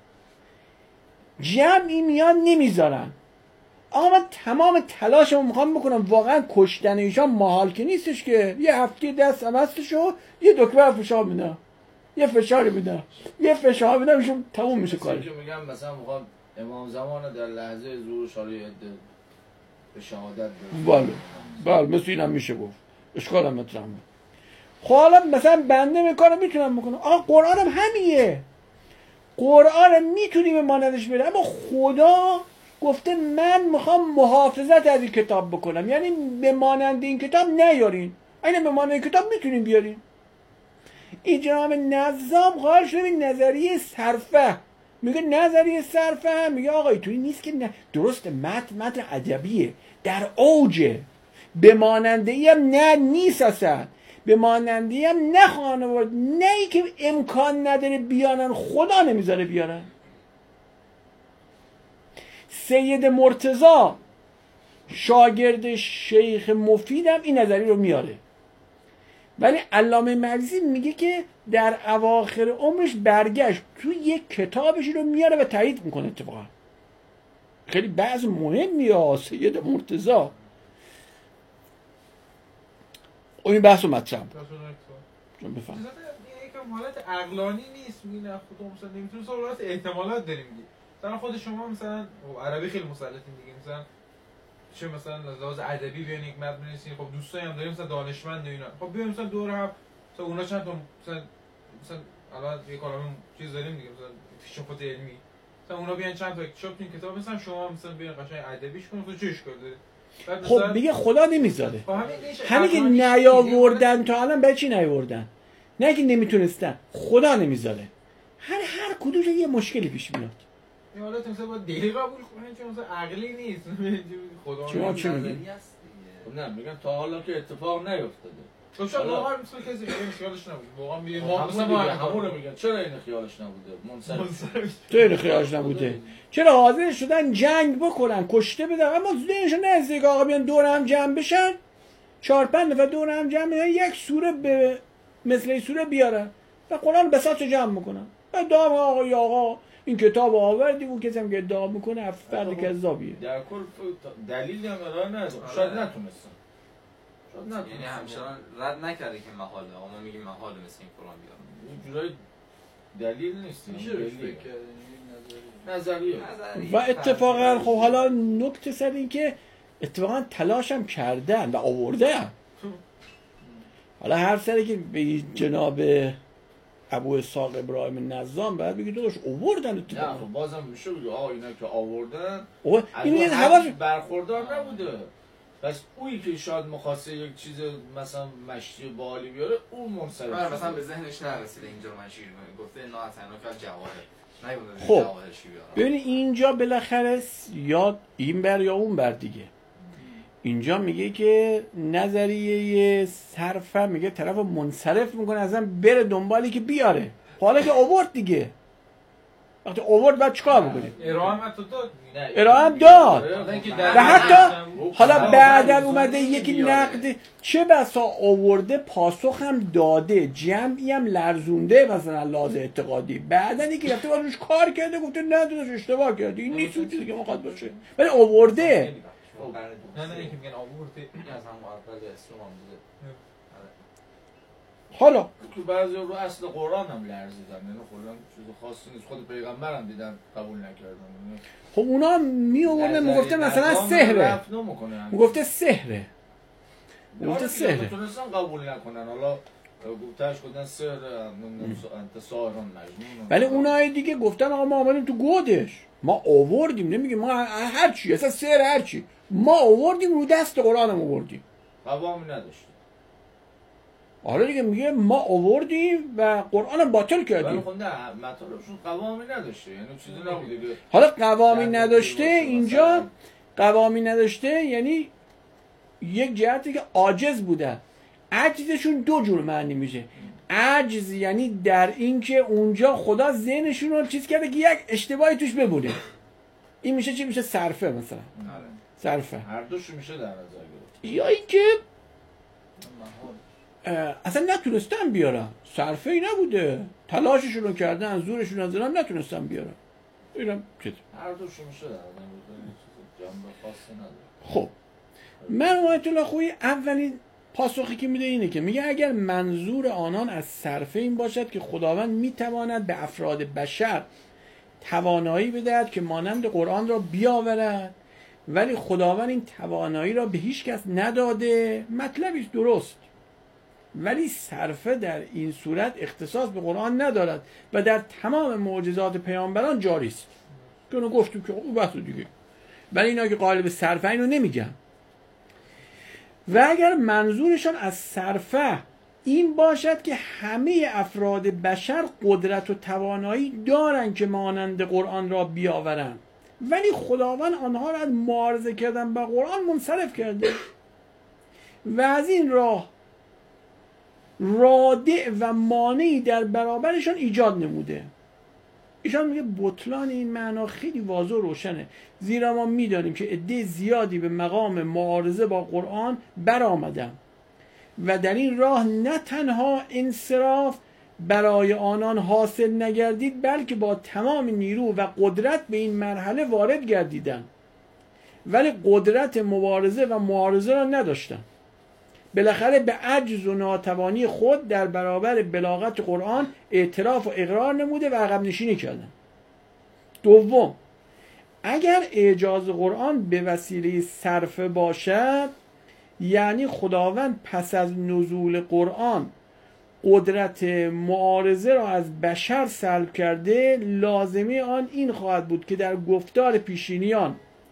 جمعی میان نمیذارن. آقا من تمام تلاشمو میخوام بکنم، واقعا کشتن ایشان محال که نیستش که یه هفته دستم هستشو یه دکمه فشار میدم، یه فشاری میدم، ایشون تموم میشه کاری. که میگم مثلا میخوام امام زمان در لحظه ظهور شالی به شهادت برسه. بله مثل اینم میشه گفت، اشکال هم مطرح. خب حالا مثلا بنده میکنه میتونم بکنم. آقا قرآن هم همیه، قرآن هم میتونی به مانندش بره، اما خدا گفته من میخوام محافظت از این کتاب بکنم، یعنی به مانند این کتاب نیارین، اینه به مانند این کتاب میتونین بیارین. این جناب نظام قائل شده به نظریه صرفه، میگه نظریه صرفه، میگه آقا اینطوری نیست که درسته، متن ادبیه در اوجه، به ماننده ای هم نیست اصلا، به ماننده ای هم نخواهن آورد، نه ای که امکان نداره بیانن، خدا نمیذاره بیارن. سید مرتضی شاگرد شیخ مفیدم این نظریه رو میاره، ولی علامه مقدسی میگه که در اواخر عمرش برگشت تو یک کتابش رو میاره و تایید میکنه. اتفاقا خیلی بعض مهمیه سید مرتضی. این بحث رو مطرح چون بفهم یکم حالت عقلانی نیست، میگه نه خدا مثلا نمیتونه صورت احتمالات داریم دیگه. مثلا خود شما مثلا عربی خیلی مسلطین دیگه، مثلا چه مثلا لحاظ ادبی بیان یک متن بنویسین، خب دوستایی هم داریم مثلا دانشمند و اینا، خب بیایم مثلا دور هم مثلا اونا چند تا مثلا الان یه کلمه چیز داریم دیگه، مثلا فیلسوفات علمی، مثلا اونا بیان چند تا چاپ این کتاب مثلا شما مثلا بیان قشنگ ادبیش کنید، خب چه اشکال داره؟ خب میگه خدا نمیذاره. همین که نیاوردن تا الان به چی نیاوردن؟ نه که نمیتونستن، خدا نمیذاره. هر کدوم یه مشکلی پیش میاد. این حالت مثلا باید دلی قبول کنین چون مثلا عقلی نیست. خدا چی میگی؟ نه میگم تا حالا که اتفاق نیفتاده. خب شاید واقعا مثل کسی که این خیالش نبود. واقعا میگه ما مثل همون ما دیگه، همونو میگن چرا این خیالش نبوده؟ منصرف. تو این خیالش نبوده. چرا حاضر شدن جنگ بکنن، کشته بدن، اما ذهنشون نزدیک آقا بیان دور هم جمع بشن، 4-5 نفر دور هم جمع بشن، یک سوره به مثل این سوره بیارن و قرآن بساط جمع میکنن. بعد دام آقا این کتاب آوردی، اون کسی هم که ادعا میکنه فرد کذابیه. در کل دلیلی هم ارائه نداد. شاید نتونستن. یعنی همچنان رد نکرده که محاله، اما ما میگیم محاله مثل این قرآن بیارم. اینجورای دلیل نیست. میشه روش فکر کرد نظریه. و اتفاقا خب حالا نکته سر این که اتفاقا تلاش هم کردن و آوردن. حالا هر سری که به جناب ابو اسحاق ابراهیم نظام بعد بگید داداش آوردن نه اتفاقا. خب بازم میشه بگه اینا که آوردن این از هوا برخوردار نبوده. پس اویی که شاید مخواسته یک چیز مثلا مشتی بالی بیاره اون منصرف من شده. مثلا به ذهنش نرسیده اینجا من چی گفته نه تنها که جواهر نیومده خب. جواهر چی بیارم. ببینید اینجا بالاخره یا این بر یا اون بر دیگه. اینجا میگه که نظریه صرفه میگه طرف منصرف میکنه ازم بره دنبالی که بیاره. حالا که آورد دیگه، وقتی آورد بعد چیکار بکنیم؟ ارائه هم حتی داد. ارائه هم داد. و حتی حالا خب، بعدن اومده یکی نقد چه بسا آورده پاسخ هم داده، جمعی هم لرزونده مثلا لحاظ اعتقادی، بعدن یکی رفته باید روش کار کرده گفته نه داداش اشتباه کردی این نیست اون چیزی که مخواد باشه، ولی آورده. نه این که میگن آورده از هم اول اسلام هم بوده. حالا تو بعضی رو اصل قرآن هم لرزیدن، یعنی قرآن چیز خاصی نیست، خود پیغمبر هم دیدن قبول نکردن. خب اونا می آورده میگفته مثلا سحره، میگفته سحره، میگفته سحره. میتونستن قبول نکنن، حالا گفتهش کردن سحر انت ساحران مجنون. ولی اونای دیگه گفتن آقا ما آمدیم تو گودش، ما آوردیم، نمیگیم ما هر چی اصلا سحر هر چی، ما آوردیم رو دست قرآن هم آوردیم، قوامی نداشت. حالا دیگه میگه ما آوردیم و قرآن هم باطل ولی کردیم. خب نه مطالبشون قوامی نداشته، یعنی چیزی نبوده که حالا قوامی نداشته اینجا، قوامی نداشته یعنی یک جهتی که عاجز بودن. عجزشون دو جور معنی میشه. عجز یعنی در این که اونجا خدا ذهنشون رو چیز کرده که یک اشتباهی توش ببوده. این میشه چی؟ میشه صرفه مثلا. صرفه. هر دوش میشه در نظر گرفت. یا این که اصلا نتونستن بیارن، صرفه ای نبوده، تلاششون رو کردن، زورشون رو زدن، نتونستن بیارن. اینم چیز. هر دوش میشه در نظر گرفت. جنبه خاصی نداره. خب من آیت الله خویی اولین پاسخی که میده اینه که میگه اگر منظور آنان از صرفه این باشد که خداوند میتواند به افراد بشر توانایی بدهد که مانند قرآن را بیاورد ولی خداوند این توانایی را به هیچ کس نداده، مطلبی درست، ولی صرفه در این صورت اختصاص به قرآن ندارد و در تمام معجزات پیامبران جاری است. که اونو گفتیم که اون بحث دیگه، ولی اینا که قائل به صرفه اینو نمیگن. و اگر منظورشان از صرفه این باشد که همه افراد بشر قدرت و توانایی دارند که مانند قرآن را بیاورند ولی خداوند آنها را از معارضه کردن با قرآن منصرف کرده و از این راه رادع و مانعی در برابرشان ایجاد نموده. ایشان میگه بطلان این معنا خیلی واضح و روشنه، زیرا ما میدانیم که عده زیادی به مقام معارضه با قرآن برآمدند و در این راه نه تنها انصراف برای آنان حاصل نگردید بلکه با تمام نیرو و قدرت به این مرحله وارد گردیدند ولی قدرت مبارزه و معارضه را نداشتند. بالاخره به عجز و ناتوانی خود در برابر بلاغت قرآن اعتراف و اقرار نموده و عقب نشینی کردن. دوم، اگر اعجاز قرآن به وسیله صرفه باشد یعنی خداوند پس از نزول قرآن قدرت معارضه را از بشر سلب کرده، لازمه آن این خواهد بود که در گفتار پیشینیان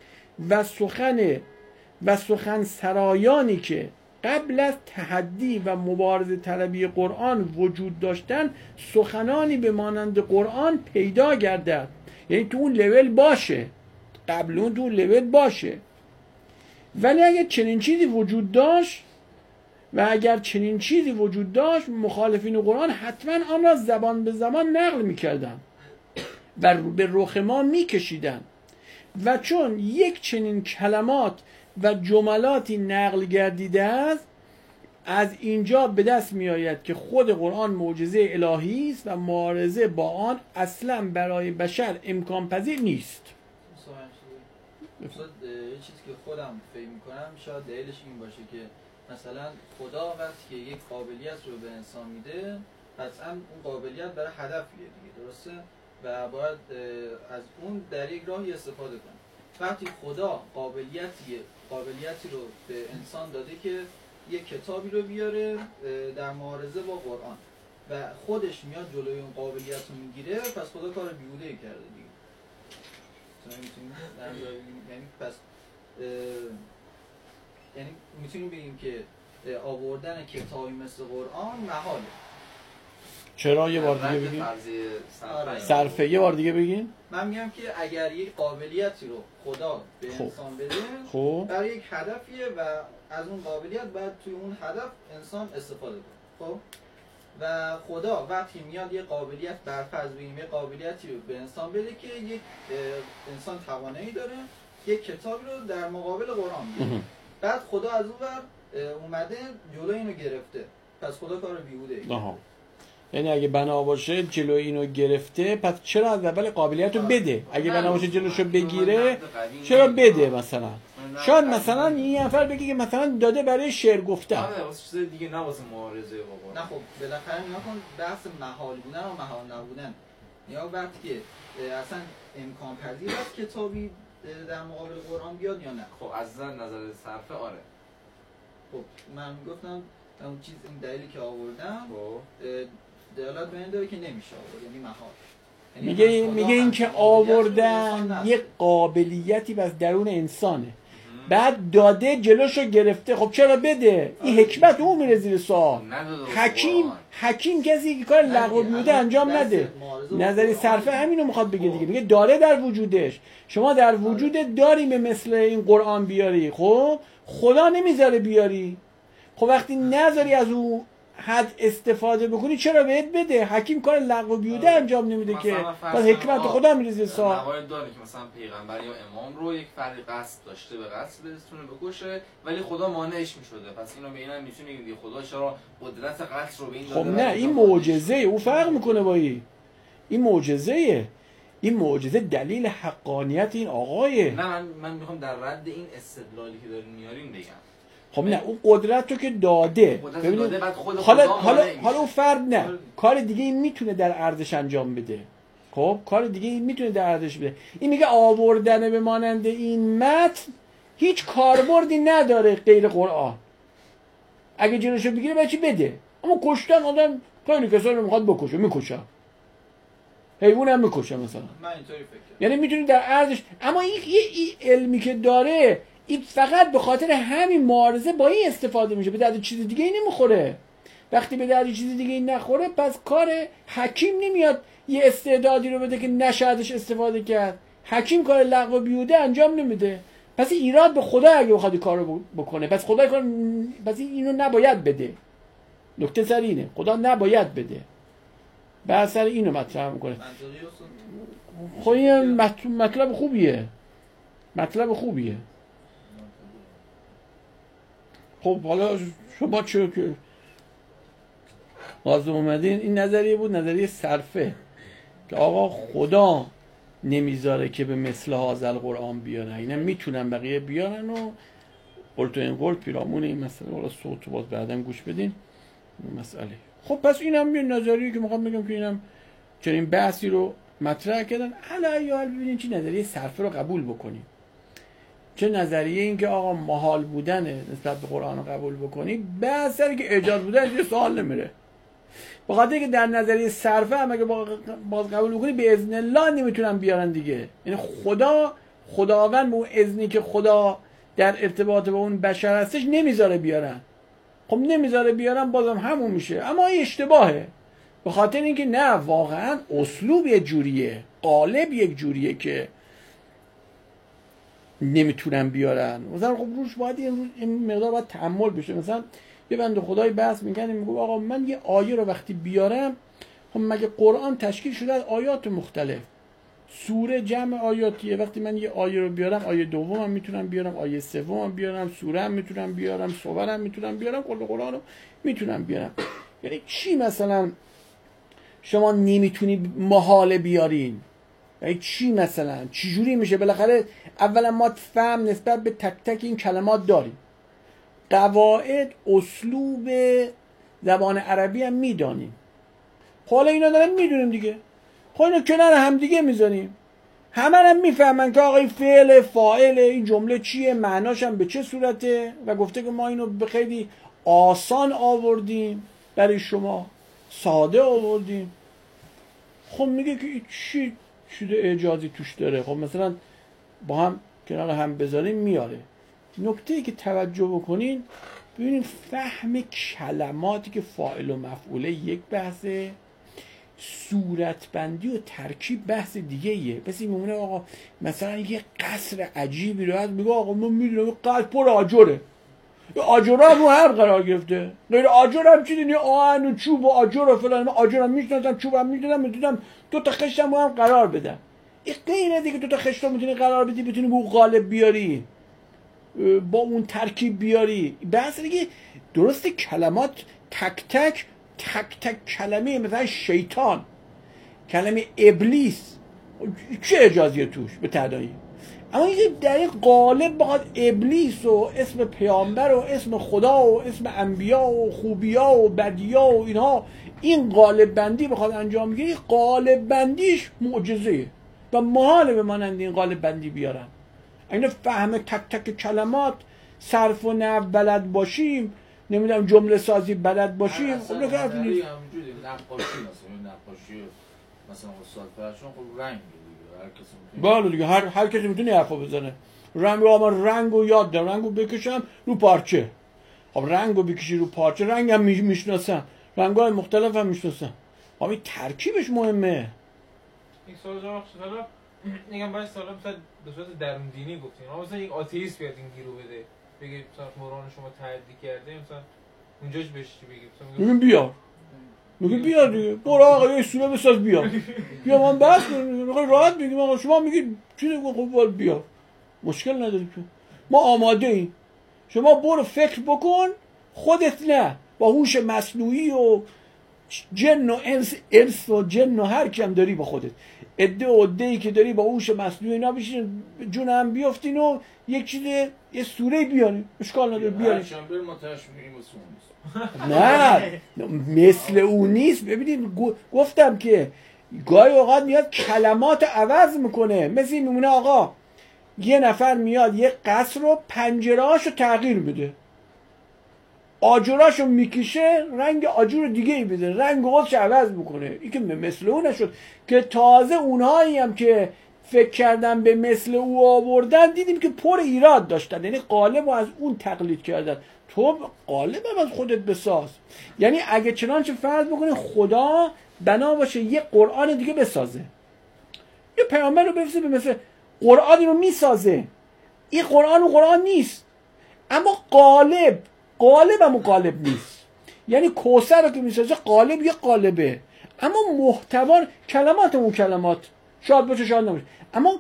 و سخن سرایانی که قبل از تحدی و مبارزه طلبی قرآن وجود داشتن سخنانی به مانند قرآن پیدا گردد، یعنی تو اون لول باشه، قبل اون تو اون لول باشه. ولی اگه چنین چیزی وجود داشت و اگر چنین چیزی وجود داشت مخالفین قرآن حتما آن را زبان به زبان نقل میکردن و به رخ ما میکشیدن و چون یک چنین کلمات و جملاتی نقل گردیده است از اینجا به دست می آید که خود قرآن معجزه الهی است و معارضه با آن اصلا برای بشر امکان پذیر نیست. یه چیزی که خودم فکر میکنم شاید دلیلش این باشه که مثلا خدا وقتی که یک قابلیت رو به انسان میده قطعا اون قابلیت برای هدفیه دیگه، درسته؟ و باید از اون در یک راهی استفاده کنه. وقتی خدا قابلیتی رو به انسان داده که یک کتابی رو بیاره در معارضه با قرآن و خودش میاد جلوی اون قابلیت رو میگیره، پس خدا کار بیهوده کرده دیگه. یعنی پس یعنی میتونیم بگیم که آوردن کتابی مثل قرآن محاله. چرا یه بار دیگه بگین؟ صرفه یه بار دیگه بگین؟ من میگم که اگر یک قابلیتی رو خدا به انسان بده برای یک هدفیه و از اون قابلیت باید توی اون هدف انسان استفاده کنه. خب و خدا وقتی میاد یه قابلیت برفرض بگیم یه قابلیتی رو به انسان بده که یک انسان توانایی داره یک کتابی رو در مقابل قرآن بیاره، بعد خدا از اون ور اومده جلوی اینو گرفته، پس خدا کار بیهوده. یعنی اگه بنا باشه جلوی اینو گرفته، پس چرا از اول قابلیت رو بده؟ اگه بنا باشه جلوشو بگیره چرا بده؟ مثلا شاید مثلا این نفر بگه که مثلا داده برای شعر گفتن. آره واسه چیز دیگه نه واسه معارضه با. نه خب بالاخره نگاه کن بحث محال بودن و محال نبودن. یا وقتی که اصلا امکان پذیر است کتابی در مقابل قرآن بیاد یا نه. خب از نظر صرفه آره. خب من گفتم اون چیز این دلیلی که آوردم دلالت به این داره که نمیشه آورد، یعنی محال. میگه این که آوردن یک قابلیتی بس درون انسانه بعد داده جلوشو گرفته، خب چرا بده؟ این حکمت اون میره زیر سوال. حکیم کسی که کار لغو بیهوده انجام نده. نظری صرفه همینو میخواد بگه دیگه، میگه داره در وجودش، شما در وجودت داری به مثل این قرآن بیاری، خب خدا نمیذاره بیاری، خب وقتی نذاری از اون حد استفاده بکنی چرا بهت بده؟ حکیم کار لغو بیهوده انجام نمیده که، پس حکمت خدا میره زیر سوال. موارد داره که مثلا پیغمبر یا امام رو یک فردی قصد داشته به قتل برسونه بکشه ولی خدا مانعش میشده، پس اینو به اینا میتونه بگه خدا چرا قدرت قتل رو به این داده. خب نه این معجزه او فرق میکنه با این معجزه. این معجزه دلیل حقانیت این آقایه. نه من میخوام در رد این استدلالی که دارین میارین بگم. خب نه اون قدرت رو که داده، ببینید حالا اون فرد نه کار دیگه این میتونه در ارزش انجام بده. خب کار دیگه این میتونه در ارزش بده. این میگه آوردن به مانند این متن هیچ کاربردی نداره غیر قرآن. اگه جلوشو بگیره بچی بده، اما کشتن آدم خیلی کسا رو میخواد بکشه میکشه، حیوان هم میکشه مثلا. من اینطوری فکر یعنی میتونی در ارزش، اما این علمی که داره این فقط به خاطر همین معارضه با این استفاده میشه، به درد چیز دیگه ای نمیخوره. وقتی به درد چیز دیگه ای نخوره پس کار حکیم نمیاد یه استعدادی رو بده که نشه ازش استفاده کرد. حکیم کار لغو بیهوده انجام نمیده، پس ایراد به خدا اگه بخواد کارو بکنه، پس خدا کار پس اینو نباید بده. نکته سر اینه خدا نباید بده، بر سر اینو مطرح میکنه. خب این مطلب خوبیه. خب حالا شما چه که باز اومدین این نظریه بود، نظریه صرفه که آقا خدا نمیذاره که به مثل هذا القرآن بیارن، اینا میتونن بقیه بیارن و قلت این قلت پیرامون این مسئله. حالا صوت باز بعدم گوش بدین مسئله. خب پس اینم یه نظریه که میخوام بگم که اینم چنین بحثی رو مطرح کردن. علی حال ببینین چی نظریه صرفه رو قبول بکنیم، چه نظریه این که آقا محال بودنه نسبت به قرآن رو قبول بکنی، بحث سری که ایجاد بودن دیگه سوال نمیره. بخاطر که در نظریه صرفه هم اگه باز قبول بکنی به اذن الله نمیتونن بیارن دیگه. یعنی خداوند به اون اذنی که خدا در ارتباط با اون بشر هستش نمیذاره بیارن. خب نمیذاره بیارن بازم همون میشه، اما این اشتباهه. به خاطر اینکه نه واقعا اسلوب یک جوریه، قالب یک جوریه که نمیتونن بیارن. مثلا خب روش باید این مقدار باید تحمل بشه. مثلا یه بنده خدای بحث میکنه میگه آقا من یه آیه رو وقتی بیارم، خب مگه قرآن تشکیل شده از آیات مختلف، سوره جمع آیاتیه، وقتی من یه آیه رو بیارم آیه دومم میتونم بیارم، آیه سومم بیارم، سوره هم میتونم بیارم، سورم میتونم بیارم، کل قرآن رو میتونم بیارم. یعنی چی مثلا شما نمیتونید محال بیارین؟ یعنی چی مثلا چجوری میشه؟ بالاخره اولا ما فهم نسبت به تک تک این کلمات داریم، قواعد اسلوب زبان عربی هم میدانیم، حالا اینا دارم میدونیم دیگه، خب اینا کنار هم دیگه میذاریم، همه هم میفهمن که آقای فعل فاعل این جمله چیه، معناش هم به چه صورته، و گفته که ما اینو به خیلی آسان آوردیم برای شما، ساده آوردیم. خب میگه که چی شده اعجازی توش داره؟ خب مثلا با هم کنار هم بذاریم میاره. نکته‌ای که توجه بکنین ببینید فهم کلماتی که فاعل و مفعوله یک بحثه، صورتبندی و ترکیب بحث دیگه ایه. پس این میمونه آقا مثلا یه قصر عجیبی رو هست، میگه آقا من میدونم قصر پر آجره، آجر هم رو هم قرار گرفته، غیر آجر هم چی دینی آهن و چوب و آجر و فلان، من آجر هم میشناسم، چوب هم میدونم دو تا خشت هم قرار بدم. این غیر دیگه دو تا خشت هم میتونی قرار بدی، بتونی با قالب بیاری، با اون ترکیب بیاری. بحث دیگه درسته کلمات تک تک کلمه، مثلا شیطان، کلمه ابلیس چه اجازیه توش به تداعی، اما اینکه در این قالب بخواد ابلیس و اسم پیامبر و اسم خدا و اسم انبیا و خوبیا و بدیا و اینها این قالب بندی بخواد انجام بگیره، قالب بندیش معجزه و محاله به مانند این قالب بندی بیارن. این فهم تک تک کلمات، صرف و نحو بلد باشیم، نمیدونم جمله سازی بلد باشیم، خب همونجوری نقاشی مثلا استاد فرشون خب رنگ دیگه هر کسی میتونه، بله دیگه هر کسی میتونه حرفا بزنه. رنگو یاد دارم، رنگو بکشم رو پارچه. خب رنگو بکشی رو پارچه، رنگم میشناسم، رنگ‌های مختلف هم میشناسم. خب این ترکیبش مهمه. این سوال جواب شد. حالا میگم باید سوال مثلا به صورت درون دینی گفتین، اما مثلا یک آتئیست بیاد این گیرو بده بگه مثلا قرآن شما تعدی کرده، مثلا اونجاش بهش چی بگی؟ میگم بیار، میگم بیار دیگه، برو آقا یه سوره بساز بیار، بیا من بحث کنیم، راحت میگیم آقا شما میگید چی دیگه، خب بیار، مشکل نداریم که ما آماده ایم، شما برو فکر بکن، خودت نه، با هوش مصنوعی و جن و انس و جن و هر کیم داری با خودت، عده‌ای که داری با هوش مصنوعی اینا بشین جون هم بیافتین و یک چیز یه سوره بیارین، اشکال نداره بیارین. شنبه ما تشمیریم نه مثل اون نیست. ببینید گفتم که گاهی اوقات میاد کلمات عوض میکنه، مثل این میمونه آقا یه نفر میاد یه قصر رو پنجرهاشو تغییر بده، آجراشو میکشه رنگ آجر دیگه ای بده، رنگ خودش عوض میکنه. این که مثل اون نشد که تازه اونهایی هم که فکر کردن به مثل او آوردن دیدیم که پر ایراد داشتن، یعنی قالب رو از اون تقلید کردن. تو قالب هم از خودت بساز. یعنی اگه چنانچه فرض بکنه خدا بنا باشه یه قرآن دیگه بسازه، یه پیامبر رو بفرسته به مثل قرآنی رو میسازه، این قرآن نیست، اما قالب هم قالب نیست. یعنی کوثر رو که میسازه قالب یه قالبه، اما محتوا کلمات شاید باشه شاید نباشه، اما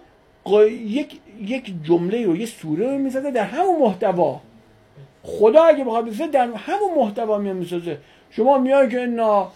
یک جمله رو یه سوره رو میسازه در همون محتوا. خدا اگه بخواد بسازه در همون محتوا میسازه. شما میای که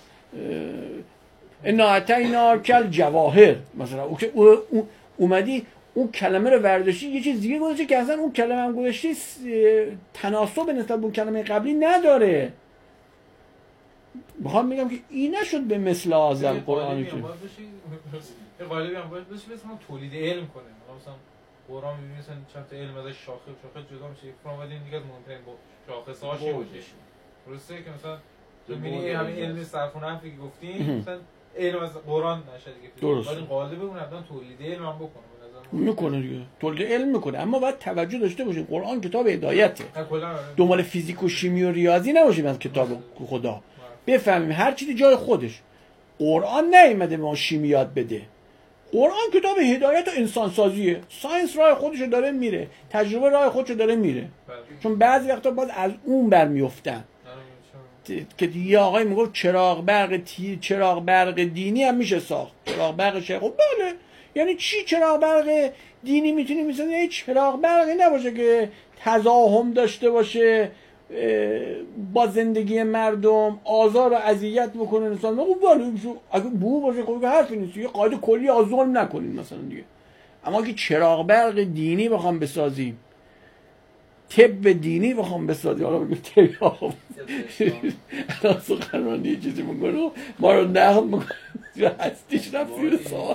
انا اتینا کل جواهر مثلا اومدی اون کلمه رو ورداشتی یه چیز دیگه گذاشتی که اصلا اون کلمه هم گذاشتی تناسب نسبت به اون کلمه قبلی نداره. میخوام بگم که این نشد به مثل اعظم قرآنی که یه قالبی هم باید بشه مثلا تولید علم کنه. مثلا قرآن می‌بینی مثلا چند تا علم ازش شاخه جدا میشه، یک فرم بعد این دیگه مهمترین با شاخص‌هاش باشه. درسته که مثلا می‌بینی همین علم صرف و نحوی که گفتیم مثلا علم از قرآن نشه دیگه، درست. ولی قالب اون حتما تولید علم هم بکنه. میکنه دیگه، تولید علم میکنه، اما باید توجه داشته باشین قرآن کتاب هدایته، دنبال فیزیک و شیمی و ریاضی نباشیم از کتاب خدا. بفهمیم هر چیزی جای خودش. قرآن نیومده به ما شیمی یاد بده، قرآن کتاب هدایت و انسانسازیه. ساینس راه خودشو داره میره، تجربه راه خودشو داره میره، چون بعضی وقتا باز از اون برمیافتن که یه آقای میگفت چراغ برق دینی هم میشه ساخت. چراغ برق خب بله، یعنی چی چراغ برق دینی میتونی مثلا یه چراغ برقی نباشه که تزاحم داشته باشه با زندگی مردم، آزار و اذیت بکنه انسان. خب بله اگه بو باشه خب حرفی نیست، یه قاعده کلی از ظلم نکنین مثلا دیگه. اما که چراغ برق دینی بخوام بسازیم، طب دینی بخوام بسازیم، حالا میگم طب الان سخنرانی یه چیزی میکنه ما رو نقد میکنه، هستیش رفت زیر سوال،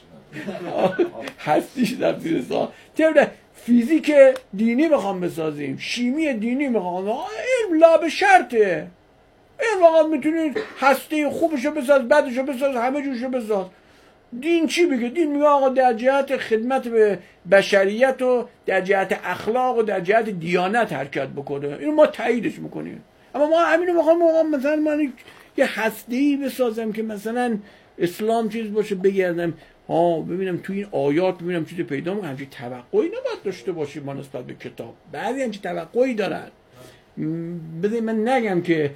هستیش رفت زیر سوال. طب فیزیک دینی بخوام بسازیم، شیمی دینی بخوام، علم لا به شرطه. این واقعا میتونید هسته خوبشو بساز، بدشو بساز، همه جوشو بساز. دین چی بگه؟ دین میگه آقا در جهت خدمت به بشریت و در جهت اخلاق و در جهت دیانت حرکت بکنه. اینو ما تاییدش میکنیم. اما ما همینو میخوام مثلا من یه هسته‌ای بسازم که مثلا اسلام چیز باشه، بگردم ببینم تو این آیات ببینم چیزی پیدا میکنم. همچین توقعی نباید داشته باشیم ما نسبت به کتاب. بعضی همچین توقعی دارن. بذارید من نگم که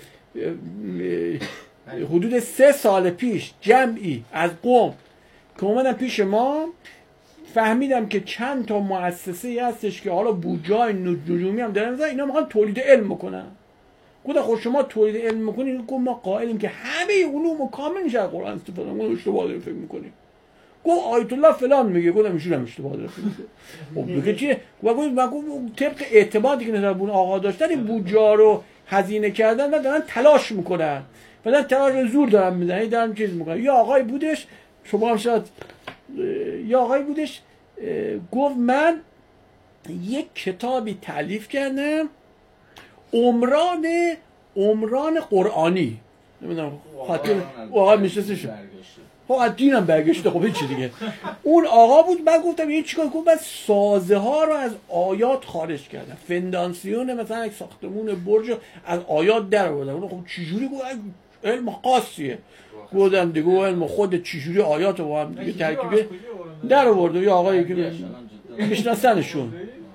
حدود 3 سال پیش جمعی از قم که اومدن پیش ما، فهمیدم که چند تا مؤسسه هستش که حالا بودجه‌های نجومی هم دارن، اینا میخوان تولید علم بکنن. گفتم خب شما تولید علم میکنید، گفت ما قائلیم که همه علوم کامل میشه از قرآن استفاده کنیم. گفتم اشتباه دارید فکر میکنید. گفت آیت الله فلان میگه. گفتم ایشون هم اشتباه داره فکر میکنه. خب میگه چیه؟ گفت طبق اعتمادی که نظر بون آقا داشتن این بودجه رو هزینه کردن و دارن تلاش میکنن. بعدن تلاش زور دارن میزنن، دارن چیز میکنن. یا آقای بودش، شما هم شاید یا آقای بودش گفت من یک کتابی تالیف کردم، عمران قرآنی. نمیدونم خاطر آقا میشناسیش. خب از دینم برگشته. خب هیچ چیز دیگه. اون آقا بود. من گفتم این چیکار کنم؟ بعد سازه ها رو از آیات خارج کردم. فنداسیون مثلا یک ساختمون برج از آیات در آوردم. خب چجوری؟ گفت علم خاصیه. گفتم دیگه علم خود چجوری آیات رو با هم دیگه ترکیب در آورد. یا آقایی که میشناسنشون،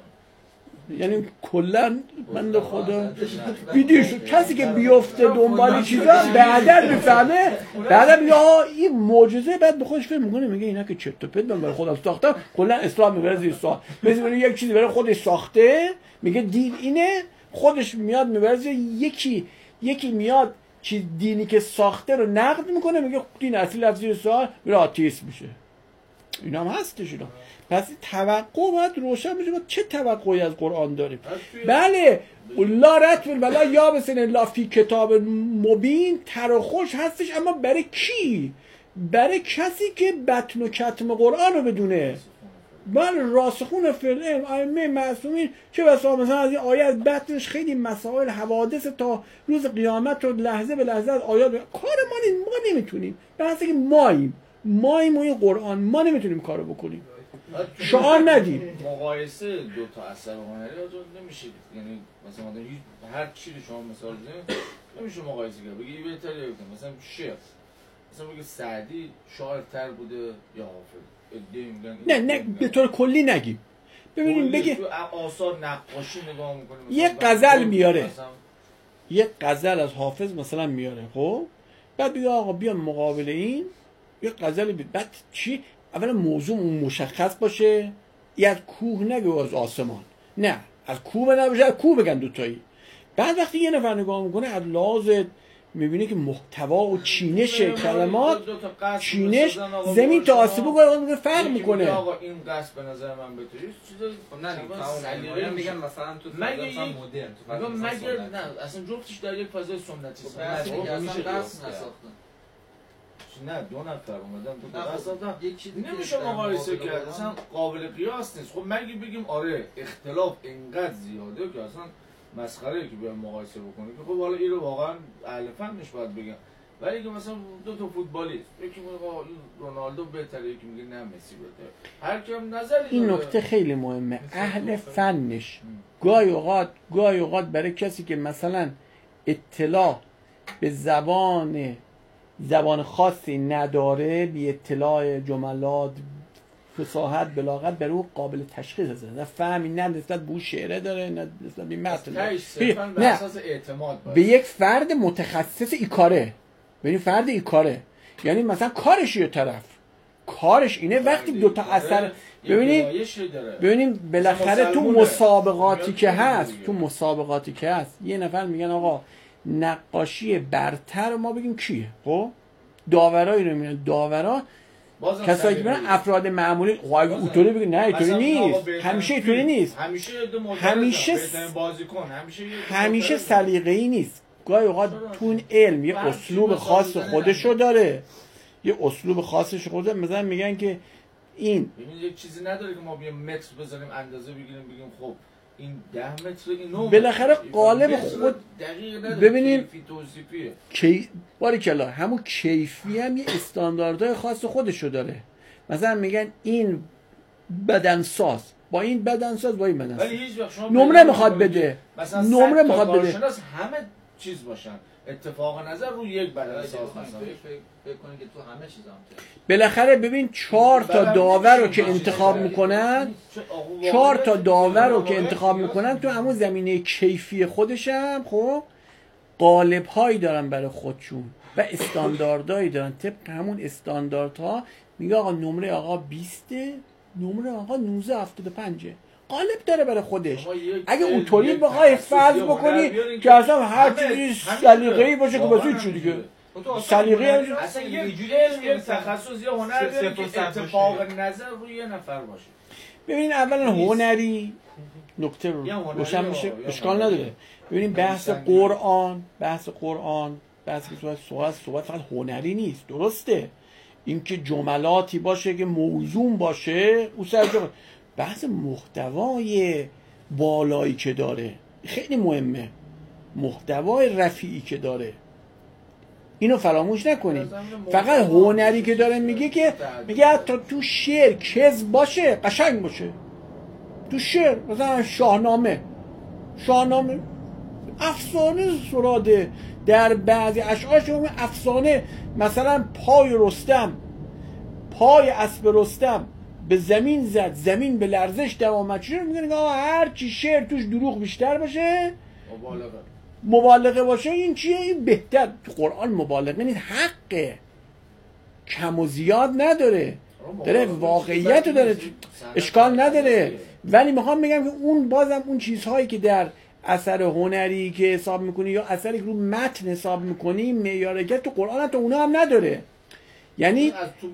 یعنی کلا بنده خدا ویدیوشو کسی که بیفته دنبال چیزا بعداً میفهمه، بعداً میگه این معجزه. بعد به خودش فکر میکنه میگه اینا که چرت و پرت من برای خودم ساختم. کلا اسلام میبره زیر سوال. مثلا یک چیزی برای خودش ساخته میگه دین اینه، خودش میاد میبره یکی میاد چیز دینی که ساخته رو نقد میکنه، میگه دین اصلی رفت زیر سوال، میره آتئیسم میشه. اینا هم هستش اینا. پس توقع باید روشن بشه. ما چه توقعی از قرآن داریم؟ بله لا رتب ولا یابس الا فی کتاب مبین، تر و خوش هستش، اما برای کی؟ برای کسی که بطن و کتم قرآن رو بدونه. بله راسخون فی العلم، ائمه معصومین، چه بسا مثلا از این آیه بطنش خیلی مسائل حوادث تا روز قیامت رو لحظه به لحظه از آیات کار ما نمیتونیم. به حسب که ماییم و این قرآن ما نمیتونیم کارو بکنیم. شعار ندیم. مقایسه دو تا اثر هنری نمیشه. یعنی مثلا هر چی رو شما مثال بزنید نمیشه مقایسه کرد. بگی بهتره مثلا شعر، مثلا بگی سعدی شاعرتر بوده یا حافظ. نه به طور کلی نگیم. ببینیم بگی آثار نقاشی نگاه میکنیم، یک غزل میاره، یک غزل از حافظ مثلا میاره، خب بعد بگی آقا بیا مقابل این یک غزل بعد چی؟ اولا موضوع مشخص باشه. از کوه نگو از آسمان، نه از کوه نباشه، از کوه بگن دوتایی. بعد وقتی یه نفر نگاه میکنه از لحاظ میبینه که محتوا و چینش کلمات، چینش زمین تا آسمون فرق میکنه. آقا این قصد به نظر من بهتره چیزا نه میگم مثلا تو مثلا مدرن مگر نه اصلا جفتش در یک فضای سنتی است. نه دو نفر اومدن نمیشه مقایسه کرد، اصلا قابل قیاس نیست. خب مگه بگیم آره اختلاف اینقدر زیاده که اصلا مسخره که بیان مقایسه بکنه که خب حالا این رو واقعا اهل فنش باید بگم. ولی که مثلا دو تا فوتبالیست یکی میگه رونالدو بهتره، یکی میگه نه مسی بهتره، هر کی نظری این نکته خیلی مهمه. اهل فنش گاهی اوقات برای کسی که مثلا اطلاع به زبان زبان خاصی نداره، بی اطلاع جملات، فصاحت، بلاغت بر او قابل تشخیص هست. نه فهمی، نه نسبت به اون شعره داره، نه نسبت به متن به اساس اعتماد به یک فرد متخصص ایکاره. ببین فرد ایکاره یعنی مثلا کارش یه طرف، کارش اینه وقتی دوتا اثر ببینیم بالاخره تو مسابقاتی که هست یه نفر میگن آقا نقاشی برتر ما بگیم کیه؟ خب داورایی رو میگن داورا کسایی که میگن افراد معمولی اونطوری بگن نه اینطوری نیست، همیشه اینطوری نیست، همیشه سلیقه‌ای نیست. گاهی اوقات تو این علم یه اسلوب خاص خودشو داره، یه اسلوب خاصش خودشه. مثلا میگن که این یک چیزی نداره که ما بیایم متر بزنیم اندازه بگیریم بگیم خب این 10 متر این 9 متر. بالاخره قالب خود ببینیم باریکلا همون کیفی هم یه استانداردهای خاص خودشو داره. مثلا میگن این بدنساز با این بدنساز با این بدنساز نمره میخواد بده، نمره میخواد بده، همه چیز باشن اتفاق نظر روی یک بدنساز مثلا فکر کنی که تو همه چیز هم بالاخره ببین 4 تا داور رو که انتخاب میکنن، 4 تا داور رو که انتخاب میکنن تو همون زمینه کیفی خودشم خب قالب هایی دارن برای خودشون و استانداردهایی دارن. طبق همون استانداردها میگه آقا نمره آقا 20، نمره آقا 1975 قالب داره برای خودش. اگه اونطوری بخوای فرض بکنی که اصلا هر چیزی سلیقه‌ای باشه که واسه چی دیگه سلیقه اصلا یه تخصص یا هنر بیاری که اتفاق نظر روی یه نفر باشه. ببینید اولا هنری نکته رو روشن میشه، اشکال نداره. ببینید بحث قرآن بحث که صحبت فقط هنری نیست، درسته اینکه جملاتی باشه که موزون باشه او سرجا بحث محتوای بالایی که داره خیلی مهمه، محتوای رفیعی که داره اینو فراموش نکنیم. فقط هنری که داره میگه که میگه حتی تو شعر کذب باشه قشنگ باشه. تو شعر مثلا شاهنامه افسانه سراده، در بعضی اشعارش افسانه مثلا پای اسب رستم به زمین زد، زمین به لرزش در آمد. چرا میگن آقا هر چی شعر توش دروغ بیشتر باشه مبالغه باشه این چیه؟ این بهتر. تو قرآن مبالغه نیست، حقه، کم و زیاد نداره، داره واقعیت رو داره، اشکال نداره. ولی میخوام بگم که اون بازم اون چیزهایی که در اثر هنری که حساب میکنی یا اثری که رو متن حساب میکنی معیارکت تو قرآن تو اونا هم نداره. یعنی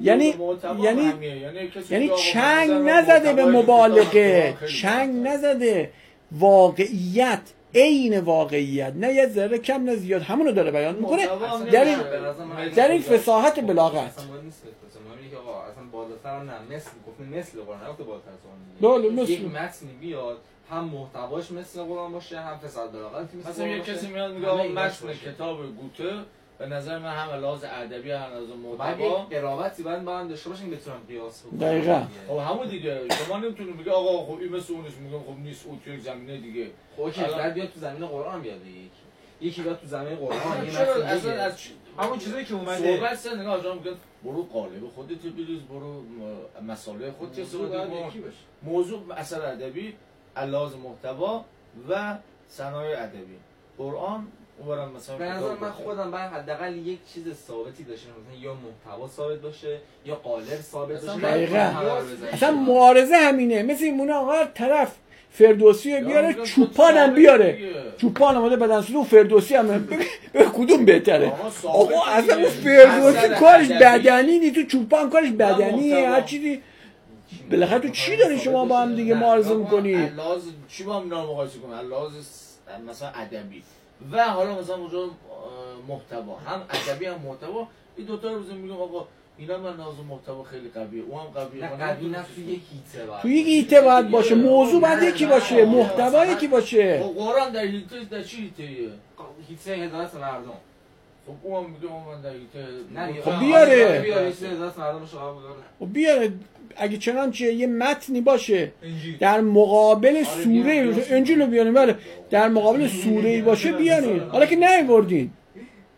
چنگ نزده به مبالغه، چنگ نزده، واقعیت عین واقعیت، نه یه ذره کم نه زیاد، همونو داره بیان میکنه در این فصاحت بلاغت. که آقا اصلا بالاتر نه مثل قرآن نگفته بالاتر از یک متنی بیاد هم محتواش مثل قرآن باشه هم فصاحت بلاغت مثل مثلا یه کسی میاد میگه آقا متن کتاب گوته به نظر من هم لحاظ ادبی هم لحاظ محتوا قرابتی باید با هم داشته باشیم بتونم قیاس کنم. دقیقاً خب همون دیگه شما نمیتونید بگی آقا خب این مثل اونش، میگم خب نیست، اون توی زمینه دیگه. خب اوکی بعد بیاد تو زمینه قرآن بیاد یکی بیاد تو زمینه قرآن اصلا از همون چیزایی که اومده صحبت سن نگاه جان میگن برو قالب خودت بریز، برو مسائل خودت استفاده کن. موضوع اثر ادبی، لحاظ محتوا و صنایع ادبی. قرآن اونورم مثلا به نظر من خودم باید حداقل یک چیز ثابتی داشته باشه، یا محتوا ثابت باشه یا قالب ثابت باشه. دقیقاً اصلا معارضه همینه. مثل این آقا طرف فردوسی بیاره، چوپان هم بیاره، چوپان اومده بدنسوز و فردوسی هم به کدوم بهتره؟ آقا اصلا اون فردوسی کارش بدنی نیست، تو چوپان کارش بدنیه، هر چیزی. بالاخره تو چی داری شما با هم دیگه معارضه میکنی؟ لحاظ چی با هم اینا رو مقایسه کنیم؟ لحاظ مثلا ادبی و حالا مثلا موضوع محتوا، هم ادبی هم محتوا. این دو تا رو میگم آقا اینا من لحاظ محتوا خیلی قویه، اون هم قویه. نه قوی نه، تو یک هیته باید، تو یک هیته باید باشه، موضوع باید یکی باشه، محتوا یکی باشه. قرآن در هیته در چی هیته‌ایه؟ هیته هدایت مردم. خب اون هم میگه من در هیته. خب بیاره هدایت مردم رو شما بذاره. خب بیاره اگه چنانچه یه متنی باشه در مقابل سوره انجیل رو بیارین، بله در مقابل سوره‌ای باشه بیارین. حالا که نیاوردین،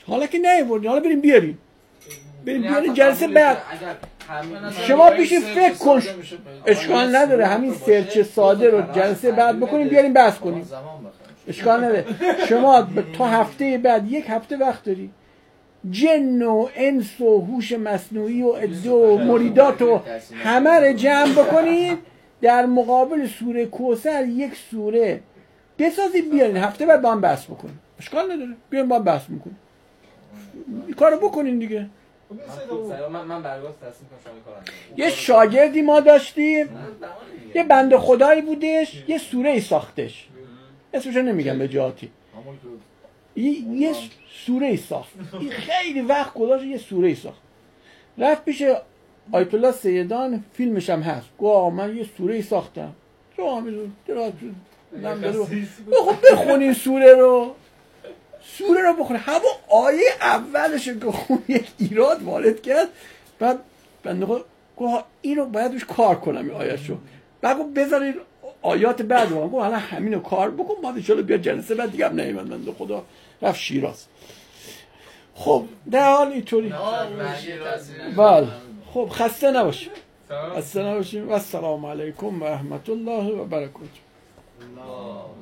حالا که نیاوردین، حالا بریم بیاریم یعنی جلسه حتی بعد. اگر همین شما بیشی فکر کن، اشکال نداره همین سرچ ساده رو جلسه بعد بکنیم بیاریم بحث کنیم، اشکال نداره. شما تا هفته بعد یک هفته وقت داری، جن و انس و هوش مصنوعی و عده و مریدات و همه رو جمع بکنید در مقابل سوره کوثر یک سوره بسازید بیارین، هفته بعد با هم بحث بکنیم، اشکال نداره، بیارین با هم بحث میکنیم، این کارو بکنین دیگه. من برگاز تصمیم کنم شما کارم. یه شاگردی ما داشتیم، یه بنده خدایی بودش، یه سوره ساختش، اسمشو نمیگم به جاتی، یه سوره ساخت، خیلی وقت گذاشت یه سوره ساخت، رفت پیش آیت الله سیدان، فیلمش هم هست، گفت آقا من یه سوره ساختم، شما خب بخونین سوره رو بخونه. همون آیه اولش که خون یک ایراد وارد کرد، بعد بنده خدا گفت این رو باید روش کار کنم، این آیه‌شو، بعد گفت بذارید آیات بعد رو، گفت حالا همین رو کار بکن، بعد ان شاءالله بیا جلسه بعد دیگه هم نمیاد، بنده خدا رفت شیراز. خب در حال اینطوری بله. خب خسته نباشیم و السلام علیکم و رحمت الله و برکاته.